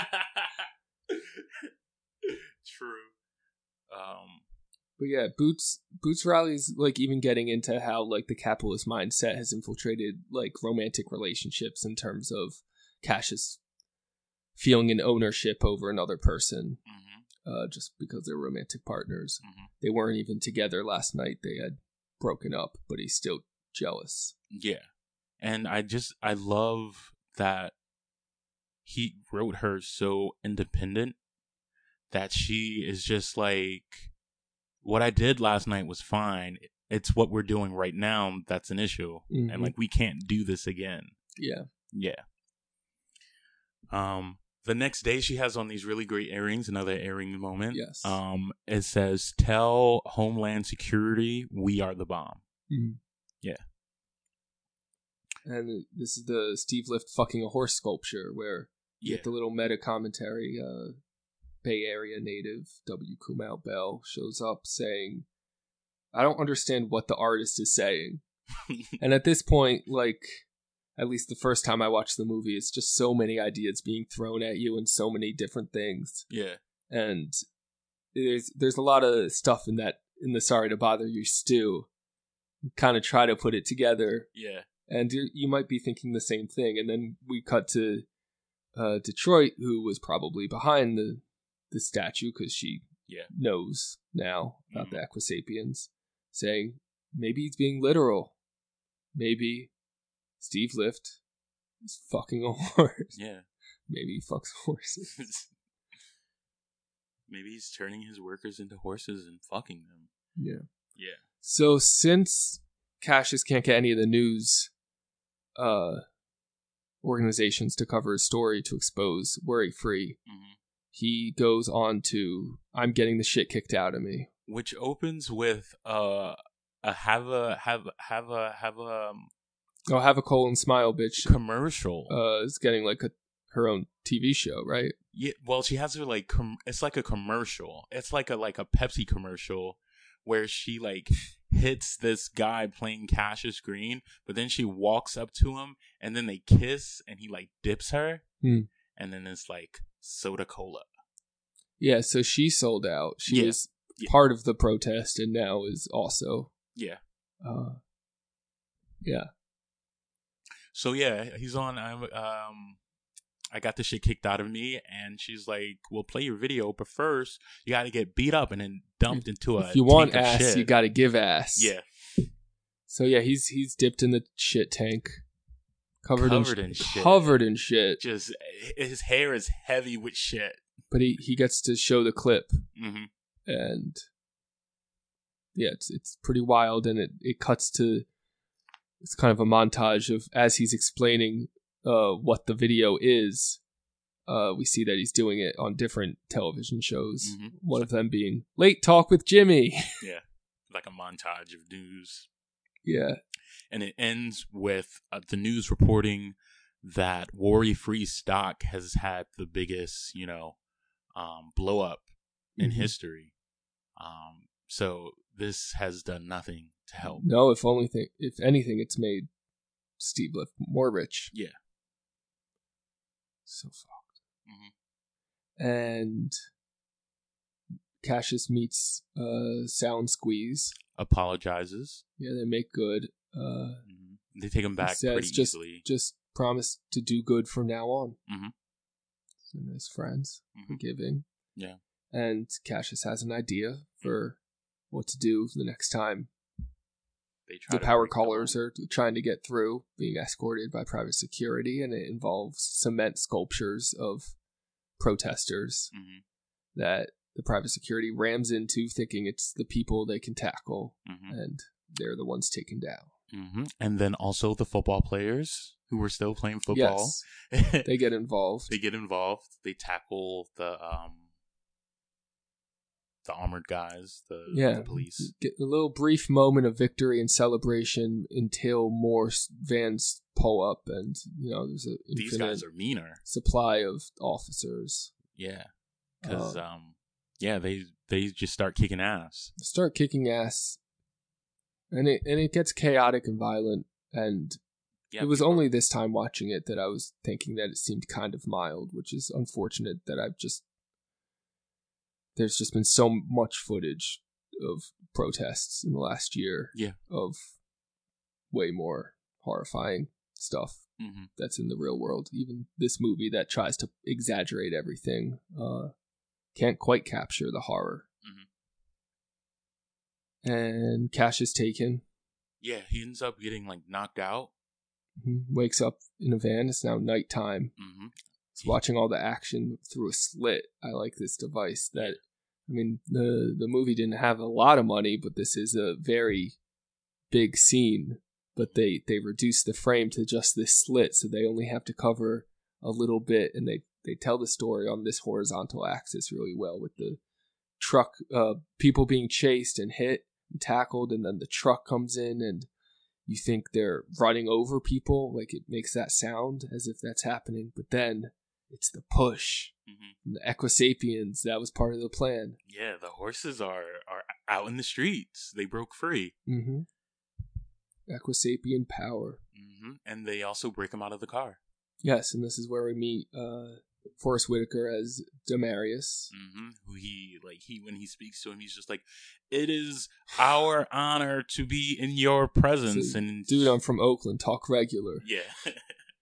True. Um, but yeah, Boots Boots Riley's like even getting into how like the capitalist mindset has infiltrated like romantic relationships in terms of Cassius feeling an ownership over another person mm-hmm. uh, just because they're romantic partners. Mm-hmm. They weren't even together last night. They had broken up, but he's still jealous. Yeah. And I just, I love that he wrote her so independent that she is just like, what I did last night was fine. it's what we're doing right now that's an issue. Mm-hmm. And like, we can't do this again. Yeah. Yeah. Um, the next day she has on these really great earrings, another earring moment. Yes. Um, it says, "Tell Homeland Security we are the bomb." Mm-hmm. Yeah. And this is the Steve Lift fucking a horse sculpture where you Yeah. get the little meta commentary. Uh, Bay Area native W. Kumail Bell shows up saying, "I don't understand what the artist is saying." And at this point, like, at least the first time I watched the movie, it's just so many ideas being thrown at you and so many different things. Yeah. And there's there's a lot of stuff in that in the Sorry to Bother You stew. Kind of try to put it together. Yeah. And you, you might be thinking the same thing. And then we cut to uh, Detroit, who was probably behind the the statue because she yeah. knows now about mm-hmm. the Equisapiens, saying maybe he's being literal. Maybe Steve Lift is fucking a horse. Yeah. Maybe he fucks horses. Maybe he's turning his workers into horses and fucking them. Yeah. Yeah. So since Cassius can't get any of the news uh, organizations to cover his story to expose Worry Free, mm-hmm. he goes on to "I'm getting the shit kicked out of me," which opens with uh, a have a have have a have a um, oh have a colon smile bitch commercial. Uh, is getting like a her own T V show, right? Yeah. Well, she has her like com- it's like a commercial. It's like a like a Pepsi commercial where she like hits this guy playing Cassius Green, but then she walks up to him and then they kiss and he like dips her, hmm. and then it's like soda cola. Yeah, so she sold out. She yeah. was yeah. part of the protest and now is also yeah, uh, yeah. So yeah, he's on. I'm um. I got the shit kicked out of me, and she's like, "Well, play your video, but first you got to get beat up and then dumped into a." If you want tank of ass, shit. you got to give ass. Yeah. So yeah, he's he's dipped in the shit tank, covered, covered in, in shit, covered in shit. Just his hair is heavy with shit. But he, he gets to show the clip, mm-hmm. and yeah, it's it's pretty wild, and it it cuts to it's kind of a montage of as he's explaining uh, what the video is. Uh, we see that he's doing it on different television shows. Mm-hmm. One of them being Late Talk with Jimmy. Yeah, like a montage of news. Yeah, and it ends with uh, the news reporting that Worry Free stock has had the biggest, you know, um, blow up in mm-hmm. history. Um, so this has done nothing to help. No, if only th- if anything, it's made Steve Lift more rich. Yeah. So fucked. Mm-hmm. And Cassius meets uh, Sound Squeeze. Apologizes. Yeah, they make good. Uh, mm-hmm. They take him back says, pretty just, easily. Just promise to do good from now on. Mm-hmm. So nice friends, mm-hmm. forgiving. Yeah. And Cassius has an idea for what to do the next time they try the power callers are trying to get through, being escorted by private security, and it involves cement sculptures of protesters mm-hmm. that the private security rams into, thinking it's the people they can tackle, mm-hmm. and they're the ones taken down. Mm-hmm. And then also the football players who were still playing football. Yes, they get involved. They get involved. They tackle the um, the armored guys, the, yeah. the police. Get a little brief moment of victory and celebration until more vans pull up, and you know there's a these guys are meaner supply of officers. Yeah, because um, um, yeah, they they just start kicking ass. Start kicking ass, and it and it gets chaotic and violent. And yeah, it was people... only this time watching it that I was thinking that it seemed kind of mild, which is unfortunate. That I've just there's just been so much footage of protests in the last year. Yeah, of way more horrifying stuff mm-hmm. that's in the real world. Even this movie that tries to exaggerate everything uh, can't quite capture the horror. Mm-hmm. And Cash is taken. Yeah, he ends up getting like knocked out. Mm-hmm. Wakes up in a van. It's now nighttime. Mm-hmm. He's watching all the action through a slit. I like this device. That I mean, the the movie didn't have a lot of money, but this is a very big scene, but they, they reduce the frame to just this slit, so they only have to cover a little bit, and they, they tell the story on this horizontal axis really well with the truck, uh, people being chased and hit and tackled, and then the truck comes in and you think they're running over people, like it makes that sound as if that's happening, but then it's the push. Mm-hmm. The Equisapiens, that was part of the plan. Yeah, the horses are, are out in the streets. They broke free. Mm-hmm. Equisapien power. Mm-hmm. And they also break them out of the car. Yes, and this is where we meet uh, Forrest Whitaker as Demarius. Mm-hmm. Who he, like, he, when he speaks to him, he's just like, it is our honor to be in your presence. So, and dude, I'm from Oakland. Talk regular. Yeah.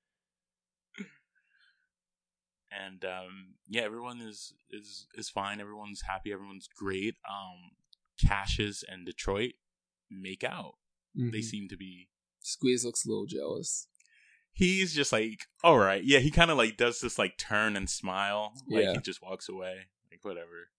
And um, yeah, everyone is, is is fine. Everyone's happy. Everyone's great. Um, Cassius and Detroit make out. Mm-hmm. They seem to be. Squeeze looks a little jealous. He's just like, all right, yeah. He kind of like does this like turn and smile. Like yeah. He just walks away, like whatever.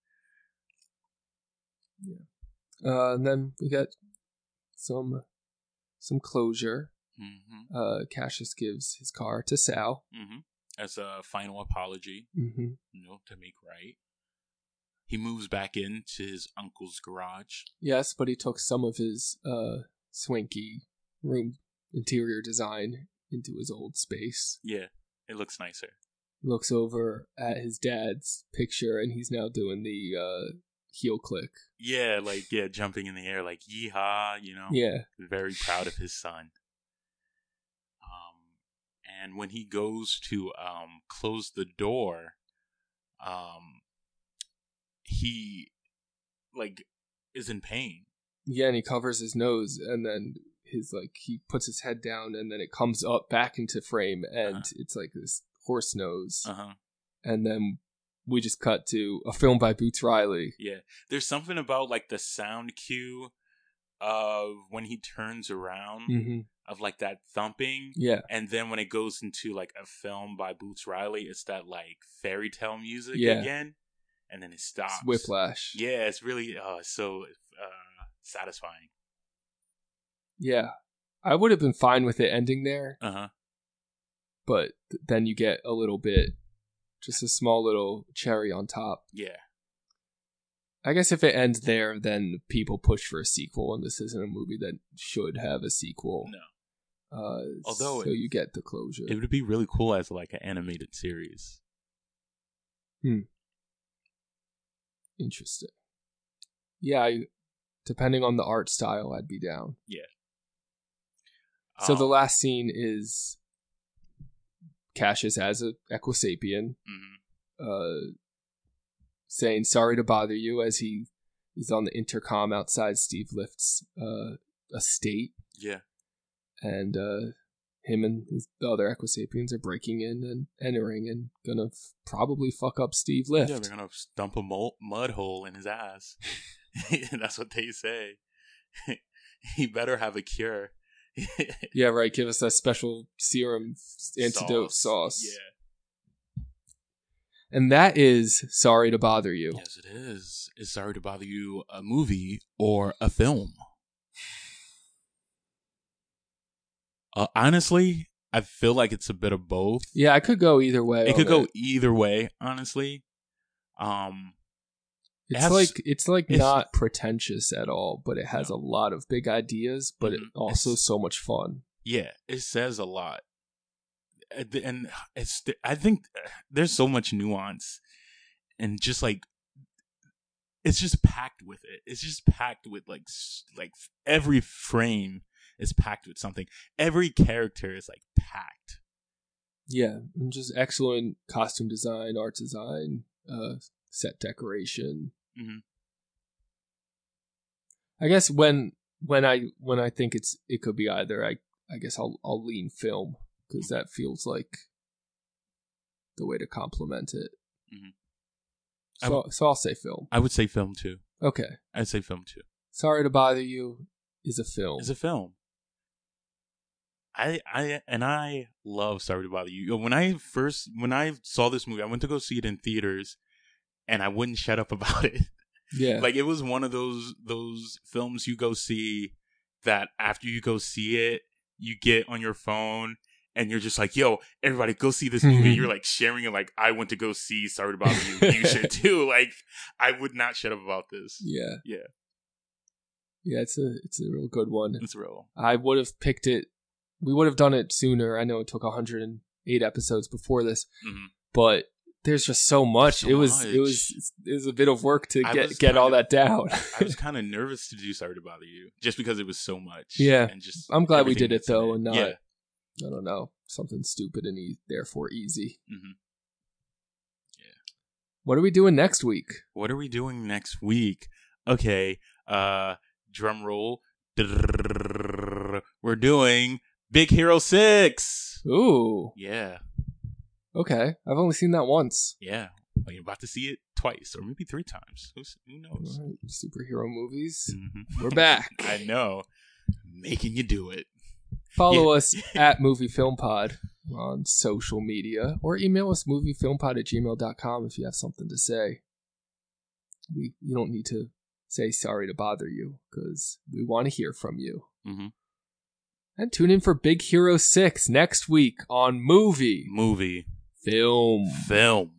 Yeah. Uh, and then we got some some closure. Mm-hmm. Uh, Cassius gives his car to Sal. Mm-hmm. As a final apology, mm-hmm. you know, to make right. He moves back into his uncle's garage. Yes, but he took some of his uh, swanky room interior design into his old space. Yeah, it looks nicer. Looks over at his dad's picture, and he's now doing the uh, heel click. Yeah, like, yeah, jumping in the air, like, yeehaw, you know? Yeah. Very proud of his son. And when he goes to um, close the door, um, he, like, is in pain. Yeah, and he covers his nose, and then his, like, he puts his head down, and then it comes up back into frame, and uh-huh. it's like this horse nose. Uh-huh. And then we just cut to a film by Boots Riley. Yeah. There's something about, like, the sound cue of when he turns around. Mm-hmm. Of like that thumping, yeah, and then when it goes into like a film by Boots Riley, it's that like fairy tale music yeah. again, and then it stops. It's whiplash. Yeah, it's really uh, so uh, satisfying. Yeah, I would have been fine with it ending there. Uh huh. But th- then you get a little bit, just a small little cherry on top. Yeah. I guess if it ends there, then people push for a sequel, and this isn't a movie that should have a sequel. No. Uh, Although so it, you get the closure. It would be really cool as like an animated series. Hmm. Interesting. Yeah, I, depending on the art style, I'd be down. Yeah. So um, the last scene is Cassius as a Equisapien, mm-hmm. uh, saying sorry to bother you as he is on the intercom outside Steve Lift's uh, estate. Yeah. And uh, him and his, the other Equisapiens are breaking in and entering and gonna f- probably fuck up Steve Lift. Yeah, they're gonna dump a mo- mud hole in his ass. That's what they say. He better have a cure. Yeah, right. Give us that special serum antidote sauce. sauce. Yeah. And that is Sorry to Bother You. Yes, it is. Is Sorry to Bother You a movie or a film? Uh, honestly, I feel like it's a bit of both. Yeah, I could go either way. It could go it. either way, honestly. Um, it's it has, like it's like it's, not pretentious at all, but it has no. a lot of big ideas, but mm-hmm. it also it's, so much fun. Yeah, it says a lot, and it's. I think there's so much nuance, and just like it's just packed with it. It's just packed with like like every frame is packed with something. Every character is like packed. Yeah, and just excellent costume design, art design, uh, set decoration. Mm-hmm. I guess when when I when I think it's it could be either. I I guess I'll I'll lean film because that feels like the way to complement it. Mm-hmm. So w- so I'll say film. I would say film too. Okay, I'd say film too. Sorry to Bother You is a film. Is a film. I, I and I love Sorry to Bother You. When I first when I saw this movie, I went to go see it in theaters, and I wouldn't shut up about it. Yeah, like it was one of those those films you go see that after you go see it, you get on your phone and you're just like, yo, everybody go see this movie. You're like sharing it like, I went to go see Sorry to Bother You. You should too. Like, I would not shut up about this. Yeah. Yeah. Yeah, it's a it's a real good one. It's real. I would have picked it. We would have done it sooner. I know it took one hundred eight episodes before this, mm-hmm. but there's just so much. So it was much. it was it was a bit of work to get get all of, that down. I was kind of nervous to do Sorry to Bother You just because it was so much. Yeah, and just I'm glad we did it though, it. and not yeah. I don't know, something stupid and e- therefore easy. Mm-hmm. Yeah. What are we doing next week? What are we doing next week? Okay, uh, drum roll. We're doing Big Hero six. Ooh. Yeah. Okay, I've only seen that once. Yeah. Well, you're about to see it twice or maybe three times. Who's, who knows? Right. Superhero movies. Mm-hmm. We're back. I know. Making you do it. Follow yeah. us at Movie Film Pod on social media or email us moviefilmpod at gmail dot com if you have something to say. We You don't need to say sorry to bother you because we want to hear from you. Mm-hmm. And tune in for Big Hero six next week on Movie. Movie. Film. Film.